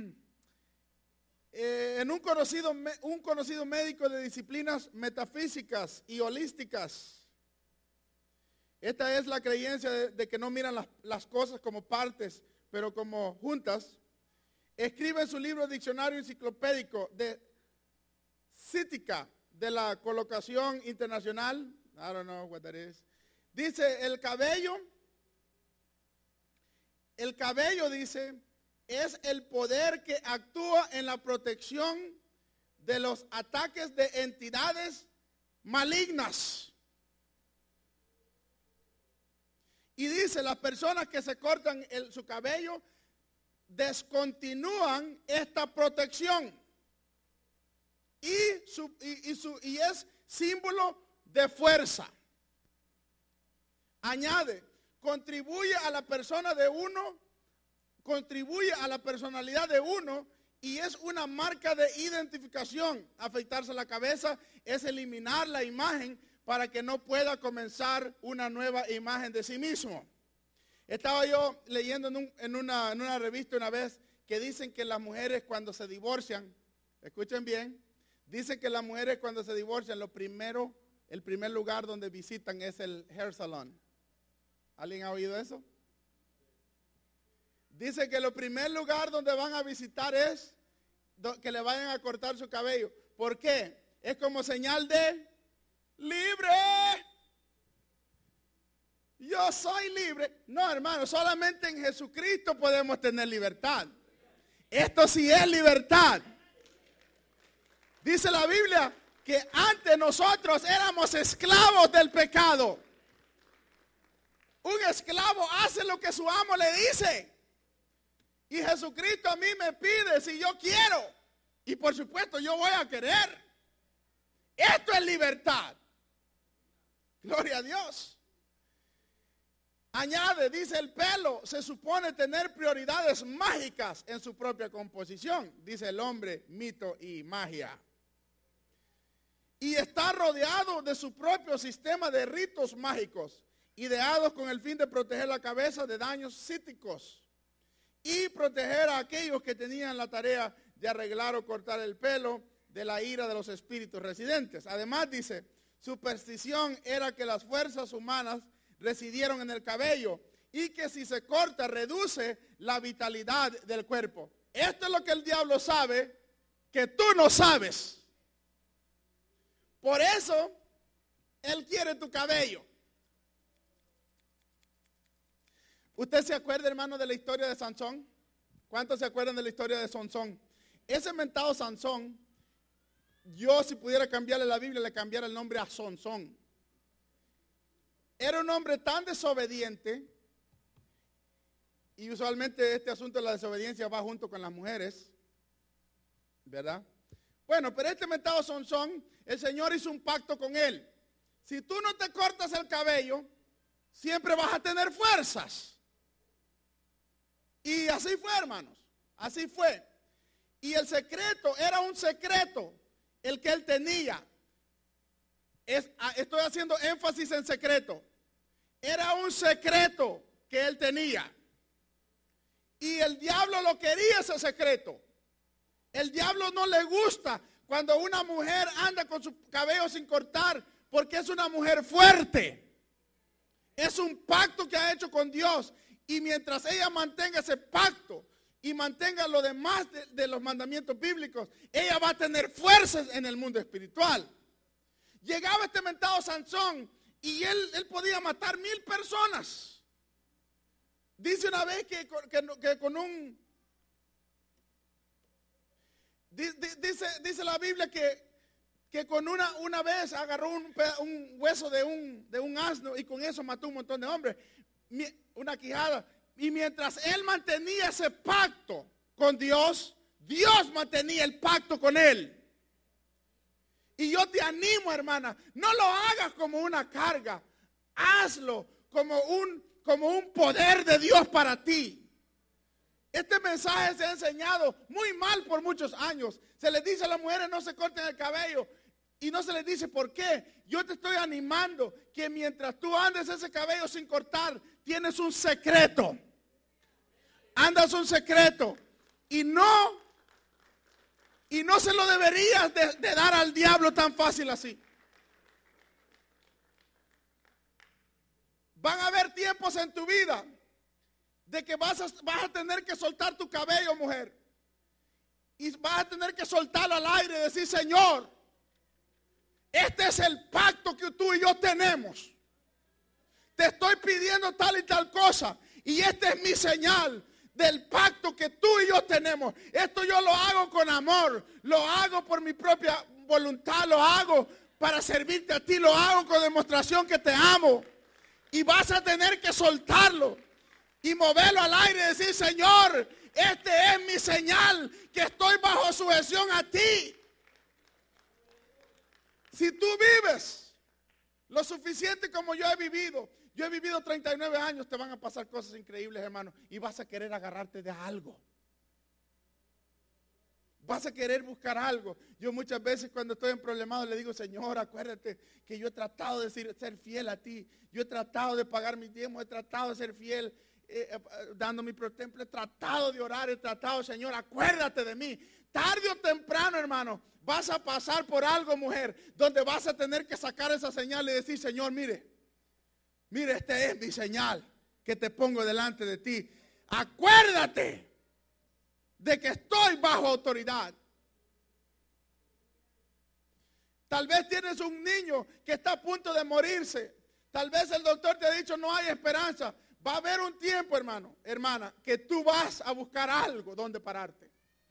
eh, en un conocido, un conocido médico de disciplinas metafísicas y holísticas. Esta es la creencia de, de que no miran las, las cosas como partes, pero como juntas. Escribe en su libro Diccionario Enciclopédico de Cítica de la Colocación Internacional. I don't know what that is. Dice, el cabello, el cabello, dice, es el poder que actúa en la protección de los ataques de entidades malignas. Y dice, las personas que se cortan el, su cabello descontinúan esta protección. Y, su, y, y, su, y es símbolo de fuerza. Añade, contribuye a la persona de uno, contribuye a la personalidad de uno y es una marca de identificación. Afeitarse la cabeza es eliminar la imagen para que no pueda comenzar una nueva imagen de sí mismo. Estaba yo leyendo en, un, en, una, en una revista una vez que dicen que las mujeres cuando se divorcian, escuchen bien, dicen que las mujeres cuando se divorcian, lo primero, el primer lugar donde visitan es el hair salon. ¿Alguien ha oído eso? Dice que el primer lugar donde van a visitar es que le vayan a cortar su cabello. ¿Por qué? Es como señal de libre. Yo soy libre. No, hermano, solamente en Jesucristo podemos tener libertad. Esto sí es libertad. Dice la Biblia que antes nosotros éramos esclavos del pecado. Un esclavo hace lo que su amo le dice. Y Jesucristo a mí me pide si yo quiero. Y por supuesto yo voy a querer. Esto es libertad. Gloria a Dios. Añade, dice, el pelo se supone tener prioridades mágicas en su propia composición. Dice el hombre, mito y magia. Y está rodeado de su propio sistema de ritos mágicos, ideados con el fin de proteger la cabeza de daños psíquicos y proteger a aquellos que tenían la tarea de arreglar o cortar el pelo de la ira de los espíritus residentes. Además, dice, superstición era que las fuerzas humanas residieron en el cabello y que si se corta reduce la vitalidad del cuerpo. Esto es lo que el diablo sabe que tú no sabes. Por eso él quiere tu cabello. ¿Usted se acuerda, hermano, de la historia de Sansón? ¿Cuántos se acuerdan de la historia de Sansón? Ese mentado Sansón, yo si pudiera cambiarle la Biblia, le cambiara el nombre a Sansón. Era un hombre tan desobediente, y usualmente este asunto de la desobediencia va junto con las mujeres, ¿verdad? Bueno, pero este mentado Sansón, el Señor hizo un pacto con él. Si tú no te cortas el cabello, siempre vas a tener fuerzas. Y así fue, hermanos, así fue. Y el secreto, era un secreto el que él tenía. Es, estoy haciendo énfasis en secreto. Era un secreto que él tenía. Y el diablo lo quería ese secreto. El diablo no le gusta cuando una mujer anda con su cabello sin cortar, porque es una mujer fuerte. Es un pacto que ha hecho con Dios. Y mientras ella mantenga ese pacto y mantenga lo demás de, de los mandamientos bíblicos, ella va a tener fuerzas en el mundo espiritual. Llegaba este mentado Sansón y él, él podía matar mil personas. Dice una vez que, que, que con un... Dice, dice la Biblia que, que con una, una vez agarró un, un hueso de un, de un asno y con eso mató un montón de hombres. Una quijada. Y mientras él mantenía ese pacto con Dios, Dios mantenía el pacto con él. Y yo te animo, hermana, no lo hagas como una carga, hazlo como un, como un poder de Dios para ti. Este mensaje se ha enseñado muy mal por muchos años. Se les dice a las mujeres no se corten el cabello y no se les dice por qué. Yo te estoy animando que mientras tú andes ese cabello sin cortar, tienes un secreto. Andas un secreto y no y no se lo deberías de, de dar al diablo tan fácil así. Van a haber tiempos en tu vida de que vas a, vas a tener que soltar tu cabello, mujer. Y vas a tener que soltarlo al aire y decir, Señor, este es el pacto que tú y yo tenemos. Te estoy pidiendo tal y tal cosa. Y esta es mi señal del pacto que tú y yo tenemos. Esto yo lo hago con amor. Lo hago por mi propia voluntad. Lo hago para servirte a ti. Lo hago con demostración que te amo. Y vas a tener que soltarlo. Y moverlo al aire y decir, Señor, este es mi señal que estoy bajo sujeción a ti. Si tú vives lo suficiente como yo he vivido, yo he vivido treinta y nueve años, te van a pasar cosas increíbles, hermano, y vas a querer agarrarte de algo. Vas a querer buscar algo. Yo muchas veces cuando estoy en problemado le digo, Señor, acuérdate que yo he tratado de ser, ser fiel a ti. Yo he tratado de pagar mis diezmos, he tratado de ser fiel. Eh, eh, dando mi protemplo, he tratado de orar, he tratado, Señor, acuérdate de mí. Tarde o temprano, hermano, vas a pasar por algo, mujer, donde vas a tener que sacar esa señal y decir, Señor, mire, mire, este es mi señal que te pongo delante de ti. Acuérdate de que estoy bajo autoridad. Tal vez tienes un niño que está a punto de morirse. Tal vez el doctor te ha dicho no hay esperanza. Va a haber un tiempo, hermano, hermana, que tú vas a buscar algo donde pararte.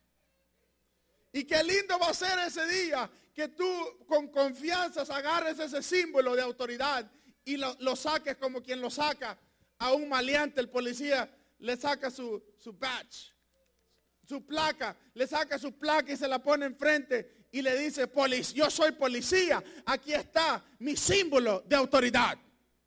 Y qué lindo va a ser ese día que tú con confianza agarres ese símbolo de autoridad y lo, lo saques como quien lo saca a un maleante. El policía le saca su, su badge, su placa, le saca su placa y se la pone enfrente y le dice, yo soy policía, aquí está mi símbolo de autoridad.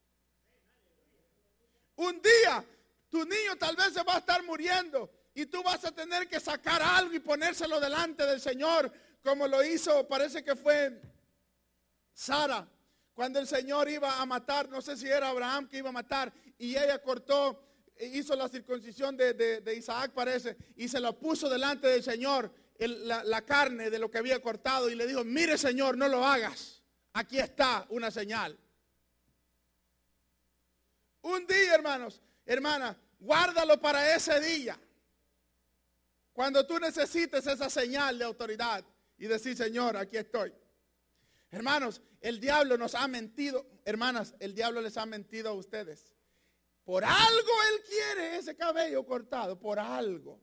Un día tu niño tal vez se va a estar muriendo y tú vas a tener que sacar algo y ponérselo delante del Señor, como lo hizo, parece que fue Sara, cuando el Señor iba a matar, no sé si era Abraham que iba a matar, y ella cortó, hizo la circuncisión de, de, de Isaac, parece, y se lo puso delante del Señor, el, la, la carne de lo que había cortado, y le dijo, mire Señor, no lo hagas, aquí está una señal. Un día, hermanos, hermanas, guárdalo para ese día. Cuando tú necesites esa señal de autoridad y decir, Señor, aquí estoy. Hermanos, el diablo nos ha mentido. Hermanas, el diablo les ha mentido a ustedes. Por algo él quiere ese cabello cortado, por algo.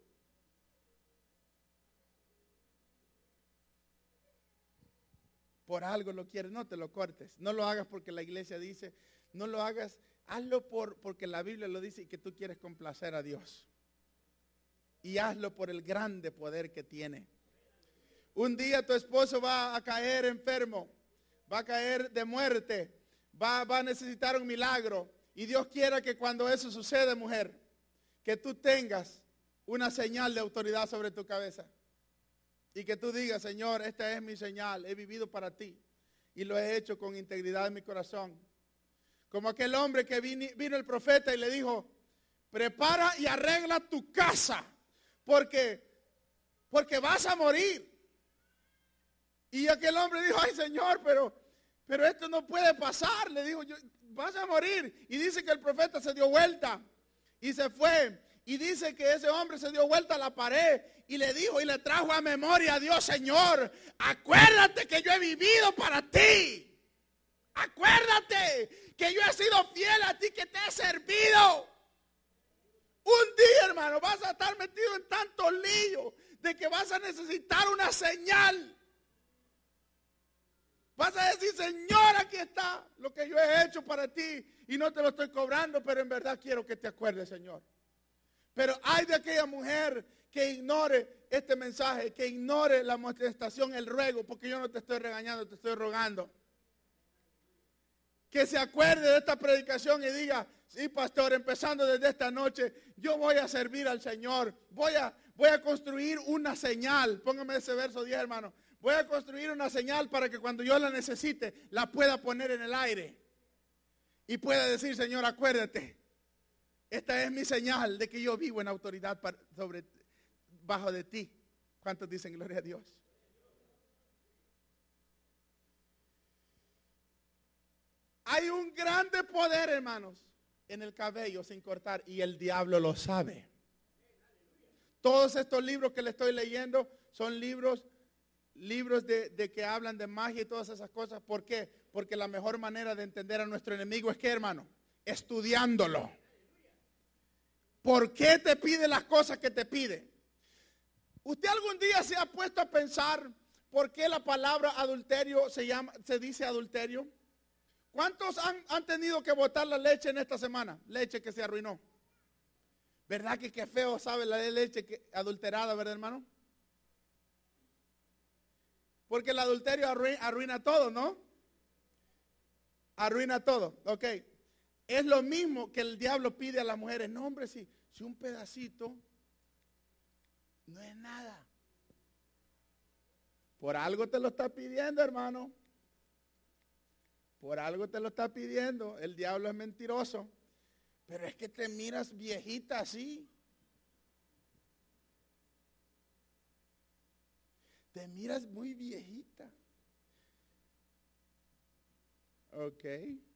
Por algo lo quiere, no te lo cortes. No lo hagas porque la iglesia dice, no lo hagas. Hazlo por, porque la Biblia lo dice y que tú quieres complacer a Dios. Y hazlo por el grande poder que tiene. Un día tu esposo va a caer enfermo, va a caer de muerte, va, va a necesitar un milagro. Y Dios quiera que cuando eso suceda, mujer, que tú tengas una señal de autoridad sobre tu cabeza. Y que tú digas, Señor, esta es mi señal, he vivido para ti. Y lo he hecho con integridad en mi corazón. Como aquel hombre que vino, vino el profeta y le dijo, prepara y arregla tu casa, porque, porque vas a morir. Y aquel hombre dijo, ay Señor, pero, pero esto no puede pasar. Le dijo, yo, vas a morir. Y dice que el profeta se dio vuelta y se fue. Y dice que ese hombre se dio vuelta a la pared y le dijo y le trajo a memoria a Dios, Señor, acuérdate que yo he vivido para ti. Acuérdate que yo he sido fiel a ti, que te he servido. Un día, hermano, vas a estar metido en tantos líos de que vas a necesitar una señal. Vas a decir, Señor, aquí está lo que yo he hecho para ti y no te lo estoy cobrando, pero en verdad quiero que te acuerdes, Señor. Pero hay de aquella mujer que ignore este mensaje, que ignore la amonestación, el ruego, porque yo no te estoy regañando, te estoy rogando. Que se acuerde de esta predicación y diga, sí, pastor, empezando desde esta noche, yo voy a servir al Señor. Voy a, voy a construir una señal. Póngame ese verso diez, hermano. Voy a construir una señal para que cuando yo la necesite, la pueda poner en el aire. Y pueda decir, Señor, acuérdate. Esta es mi señal de que yo vivo en autoridad para, sobre, bajo de ti. ¿Cuántos dicen gloria a Dios? Hay un grande poder, hermanos, en el cabello sin cortar, y el diablo lo sabe. Todos estos libros que le estoy leyendo son libros, libros de, de que hablan de magia y todas esas cosas. ¿Por qué? Porque la mejor manera de entender a nuestro enemigo es que, hermano, estudiándolo. ¿Por qué te pide las cosas que te pide? ¿Usted algún día se ha puesto a pensar por qué la palabra adulterio se llama, se dice adulterio? ¿Cuántos han, han tenido que botar la leche en esta semana? Leche que se arruinó. ¿Verdad que qué feo sabe la leche que, adulterada, verdad, hermano? Porque el adulterio arruina, arruina todo, ¿no? Arruina todo, ok. Es lo mismo que el diablo pide a las mujeres. No, hombre, si, si un pedacito no es nada. Por algo te lo está pidiendo, hermano. Por algo te lo está pidiendo. El diablo es mentiroso. Pero es que te miras viejita así. Te miras muy viejita. Ok.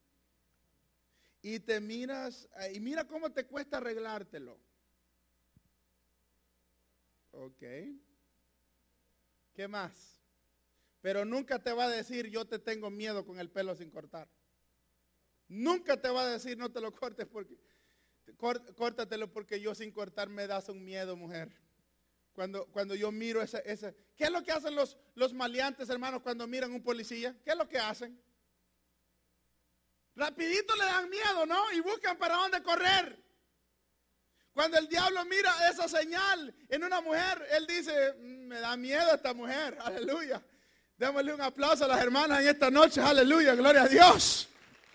Y te miras, y mira cómo te cuesta arreglártelo. Ok. ¿Qué más? Pero nunca te va a decir, yo te tengo miedo con el pelo sin cortar. Nunca te va a decir, no te lo cortes porque, córtatelo porque yo sin cortar me das un miedo, mujer. Cuando, cuando yo miro ese, ese, ¿qué es lo que hacen los, los maleantes, hermanos, cuando miran un policía? ¿Qué es lo que hacen? Rapidito le dan miedo, ¿no? Y buscan para dónde correr. Cuando el diablo mira esa señal en una mujer, él dice, me da miedo esta mujer, aleluya. Démosle un aplauso a las hermanas en esta noche, aleluya, gloria a Dios.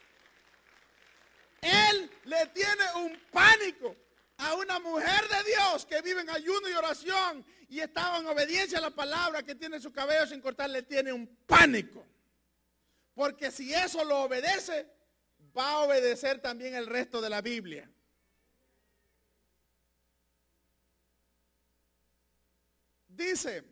Él le tiene un pánico a una mujer de Dios que vive en ayuno y oración y estaba en obediencia a la palabra, que tiene su cabello sin cortar, le tiene un pánico. Porque si eso lo obedece, va a obedecer también el resto de la Biblia. Dice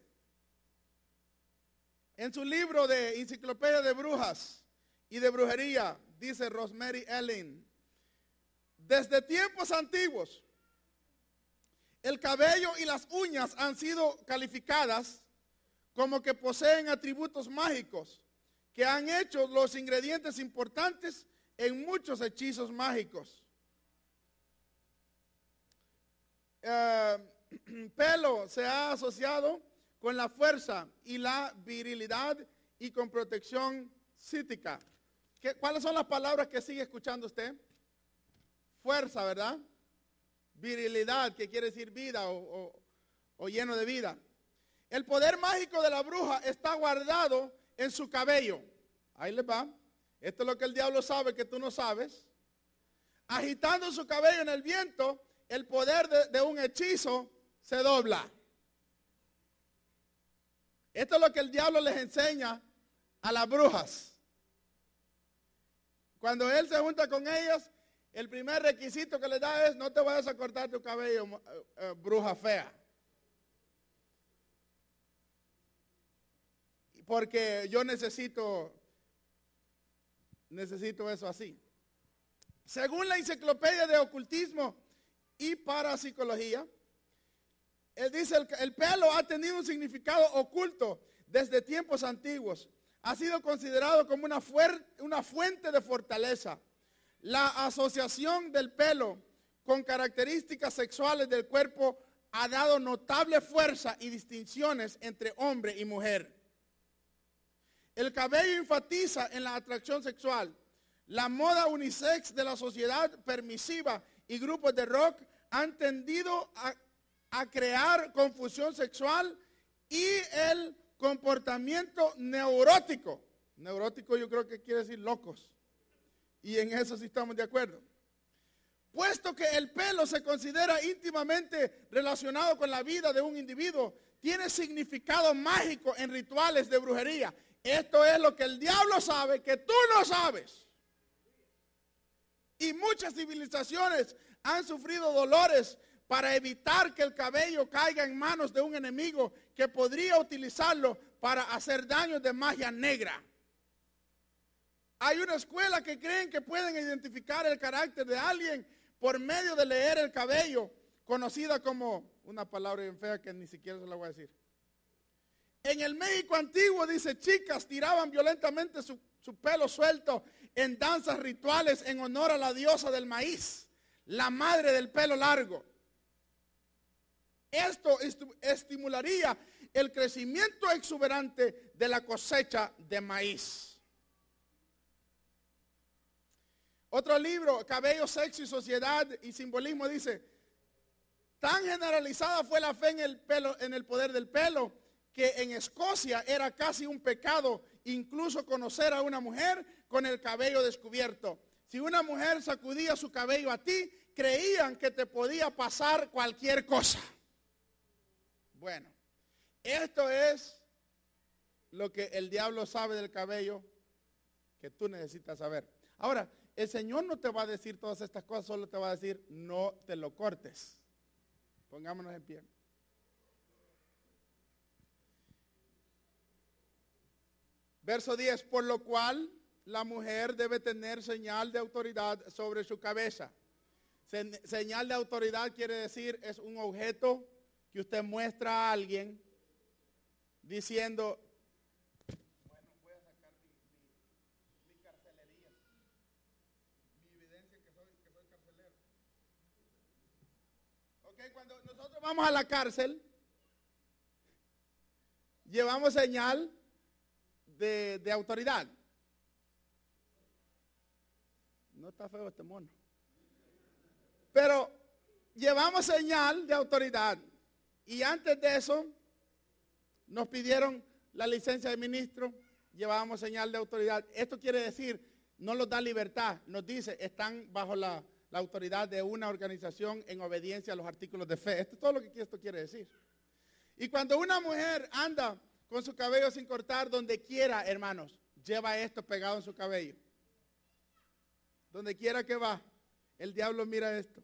en su libro de Enciclopedia de Brujas y de Brujería, dice Rosemary Ellen, desde tiempos antiguos, el cabello y las uñas han sido calificadas como que poseen atributos mágicos que han hecho los ingredientes importantes en muchos hechizos mágicos. Uh, pelo se ha asociado con la fuerza y la virilidad y con protección psíquica. ¿Qué, ¿Cuáles son las palabras que sigue escuchando usted? Fuerza, ¿verdad? Virilidad, que quiere decir vida o, o, o lleno de vida. El poder mágico de la bruja está guardado en su cabello. Ahí le va. Esto es lo que el diablo sabe que tú no sabes. Agitando su cabello en el viento, el poder de, de un hechizo se dobla. Esto es lo que el diablo les enseña a las brujas. Cuando él se junta con ellas, El primer requisito que le da es: no te vayas a cortar tu cabello, uh, uh, bruja fea. Porque yo necesito, necesito eso así. Según la Enciclopedia de Ocultismo y Parapsicología, él dice: el, el pelo ha tenido un significado oculto desde tiempos antiguos. Ha sido considerado como una, fuer, una fuente de fortaleza. La asociación del pelo con características sexuales del cuerpo ha dado notable fuerza y distinciones entre hombre y mujer. El cabello enfatiza en la atracción sexual. La moda unisex de la sociedad permisiva y grupos de rock han tendido a, a crear confusión sexual y el comportamiento neurótico. Neurótico yo creo que quiere decir locos. Y en eso sí estamos de acuerdo. Puesto que el pelo se considera íntimamente relacionado con la vida de un individuo, tiene significado mágico en rituales de brujería. Esto es lo que el diablo sabe, que tú no sabes. Y muchas civilizaciones han sufrido dolores para evitar que el cabello caiga en manos de un enemigo que podría utilizarlo para hacer daño de magia negra. Hay una escuela que creen que pueden identificar el carácter de alguien por medio de leer el cabello, conocida como, una palabra bien fea que ni siquiera se la voy a decir. En el México antiguo, dice, chicas tiraban violentamente su, su pelo suelto en danzas rituales en honor a la diosa del maíz, la madre del pelo largo. Esto estimularía el crecimiento exuberante de la cosecha de maíz. Otro libro, Cabello, Sexo y Sociedad y Simbolismo, dice: tan generalizada fue la fe en el pelo, en el poder del pelo, que en Escocia era casi un pecado incluso conocer a una mujer con el cabello descubierto. Si una mujer sacudía su cabello a ti, creían que te podía pasar cualquier cosa. Bueno, esto es lo que el diablo sabe del cabello que tú necesitas saber. Ahora, el Señor no te va a decir todas estas cosas, solo te va a decir: no te lo cortes. Pongámonos en pie. Verso diez, por lo cual la mujer debe tener señal de autoridad sobre su cabeza. Se, señal de autoridad quiere decir, es un objeto que usted muestra a alguien diciendo: bueno, voy a sacar mi, mi, mi carcelería, mi evidencia que soy, que soy carcelero. Ok, cuando nosotros vamos a la cárcel, llevamos señal De, de autoridad. No está feo este mono. Pero llevamos señal de autoridad. Y antes de eso, nos pidieron la licencia de ministro, llevábamos señal de autoridad. Esto quiere decir, no nos da libertad. Nos dice, están bajo la, la autoridad de una organización en obediencia a los artículos de fe. Esto es todo lo que esto quiere decir. Y cuando una mujer anda con su cabello sin cortar, donde quiera, hermanos, lleva esto pegado en su cabello. Donde quiera que va, el diablo mira esto.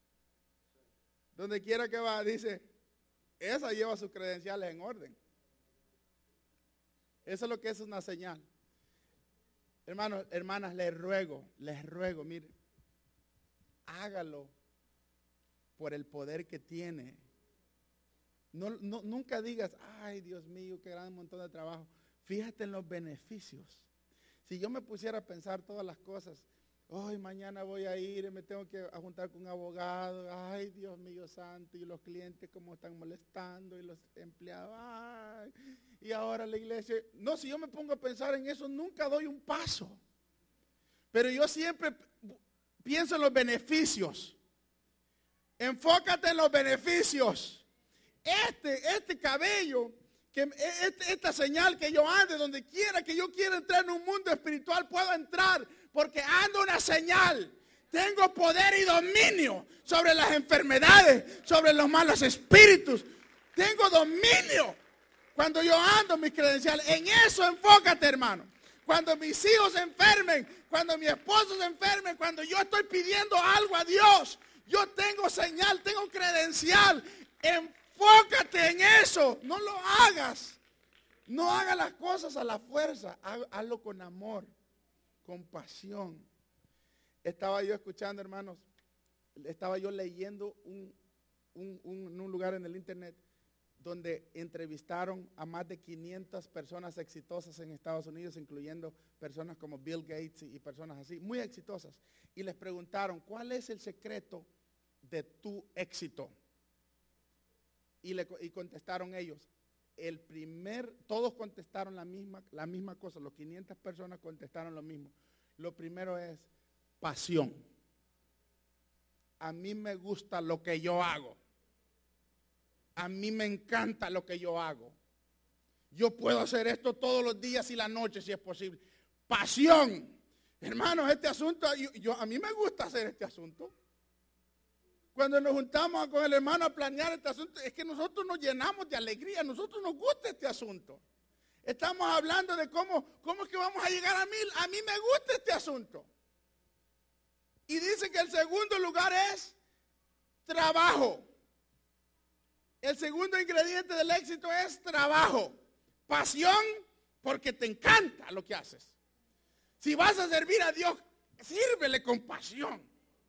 Donde quiera que va, dice, esa lleva sus credenciales en orden. Eso es lo que es una señal. Hermanos, hermanas, les ruego, les ruego, miren, hágalo por el poder que tiene. No, no, nunca digas, ay Dios mío, qué gran montón de trabajo. Fíjate en los beneficios. Si yo me pusiera a pensar todas las cosas, hoy mañana voy a ir y me tengo que juntar con un abogado, ay Dios mío santo, y los clientes como están molestando, y los empleados, ay, y ahora la iglesia. No, si yo me pongo a pensar en eso, nunca doy un paso. Pero yo siempre pienso en los beneficios. Enfócate en los beneficios. Este, este cabello, que este, esta señal que yo ande, donde quiera que yo quiera entrar en un mundo espiritual, puedo entrar, porque ando una señal. Tengo poder y dominio sobre las enfermedades, sobre los malos espíritus. Tengo dominio cuando yo ando mis credenciales. En eso enfócate, hermano. cuando mis hijos se enfermen, cuando mi esposo se enferme, cuando yo estoy pidiendo algo a Dios, yo tengo señal, tengo credencial. Enfócate en eso, no lo hagas. No hagas las cosas a la fuerza, hazlo con amor, con pasión. Estaba yo escuchando, hermanos, estaba yo leyendo un, un, un, un lugar en el internet donde entrevistaron a más de quinientas personas exitosas en Estados Unidos, incluyendo personas como Bill Gates y personas así, muy exitosas. Y les preguntaron, ¿cuál es el secreto de tu éxito? Y, le, y contestaron ellos, el primer, todos contestaron la misma, la misma cosa, los quinientas personas contestaron lo mismo. Lo primero es pasión. A mí me gusta lo que yo hago. A mí me encanta lo que yo hago. Yo puedo hacer esto todos los días y la noche si es posible. Pasión. Hermanos, este asunto, yo, yo, a mí me gusta hacer este asunto. Cuando nos juntamos con el hermano a planear este asunto, es que nosotros nos llenamos de alegría, a nosotros nos gusta este asunto. Estamos hablando de cómo, cómo es que vamos a llegar a mil. A mí me gusta este asunto. Y dice que el segundo lugar es trabajo. El segundo ingrediente del éxito es trabajo. Pasión, porque te encanta lo que haces. Si vas a servir a Dios, sírvele con pasión.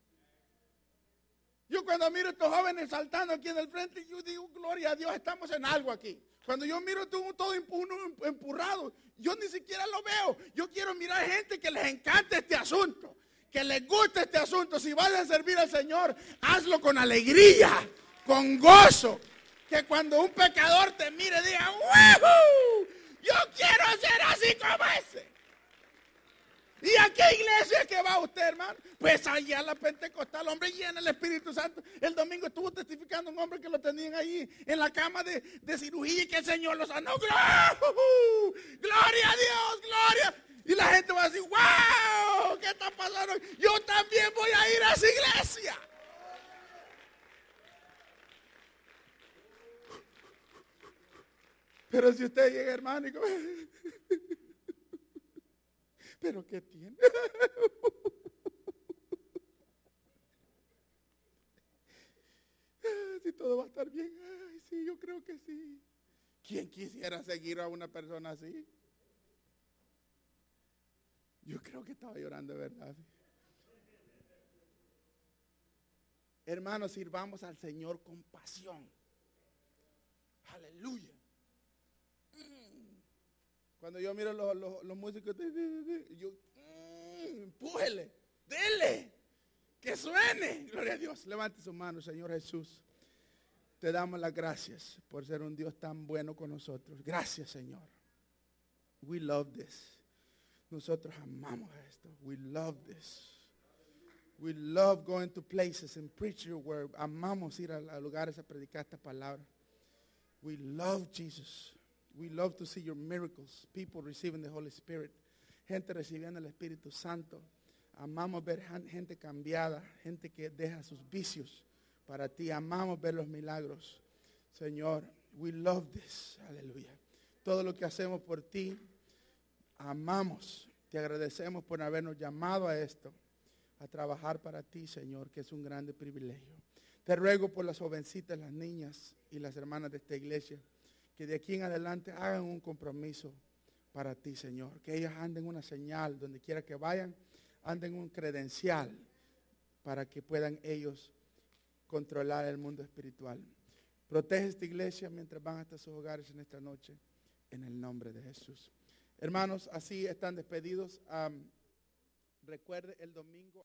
Yo cuando miro a estos jóvenes saltando aquí en el frente, yo digo, gloria a Dios, estamos en algo aquí. Cuando yo miro todo, todo empurrado, yo ni siquiera lo veo. Yo quiero mirar gente que les encante este asunto, que les guste este asunto. Si vas a servir al Señor, hazlo con alegría, con gozo. Que cuando un pecador te mire, diga, ¡woohoo! Yo quiero ser así como ese. ¿Y a qué iglesia que va usted, hermano? Pues allá a la Pentecostal, hombre, llena el Espíritu Santo. El domingo estuvo testificando un hombre que lo tenían ahí en la cama de, de cirugía y que el Señor lo sanó. ¡Gloria a Dios! ¡Gloria! Y la gente va a decir, ¡wow! ¿Qué está pasando? Yo también voy a ir a esa iglesia. Pero si usted llega, hermano, y como, ¿pero qué tiene? Si todo va a estar bien. Ay, sí, yo creo que sí. ¿Quién quisiera seguir a una persona así? Yo creo que estaba llorando de verdad. Hermanos, sirvamos al Señor con pasión. Aleluya. Cuando yo miro los, los, los músicos, yo, mmm, empújele, dele, que suene. Gloria a Dios. Levante su mano, Señor Jesús. Te damos las gracias por ser un Dios tan bueno con nosotros. Gracias, Señor. We love this. Nosotros amamos esto. We love this. We love going to places and preach your word. Amamos ir a, a lugares a predicar esta palabra. We love Jesus. We love to see your miracles. People receiving the Holy Spirit. Gente recibiendo el Espíritu Santo. Amamos ver gente cambiada. Gente que deja sus vicios para ti. Amamos ver los milagros. Señor, we love this. Aleluya. Todo lo que hacemos por ti, amamos. Te agradecemos por habernos llamado a esto. A trabajar para ti, Señor, que es un grande privilegio. Te ruego por las jovencitas, las niñas y las hermanas de esta iglesia, que de aquí en adelante hagan un compromiso para ti, Señor. Que ellas anden una señal, donde quiera que vayan, anden un credencial para que puedan ellos controlar el mundo espiritual. Protege esta iglesia mientras van hasta sus hogares en esta noche, en el nombre de Jesús. Hermanos, así están despedidos. Um, recuerde el domingo.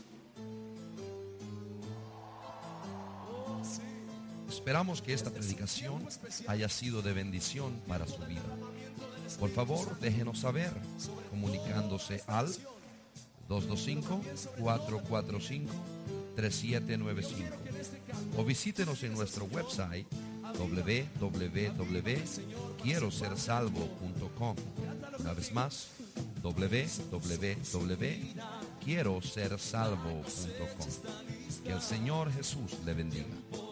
Esperamos que esta predicación haya sido de bendición para su vida. Por favor, déjenos saber comunicándose al dos dos cinco, cuatro cuatro cinco, tres siete nueve cinco o visítenos en nuestro website doble u doble u doble u punto quiero ser salvo punto com. Una vez más, doble u doble u doble u punto quiero ser salvo punto com. Que el Señor Jesús le bendiga.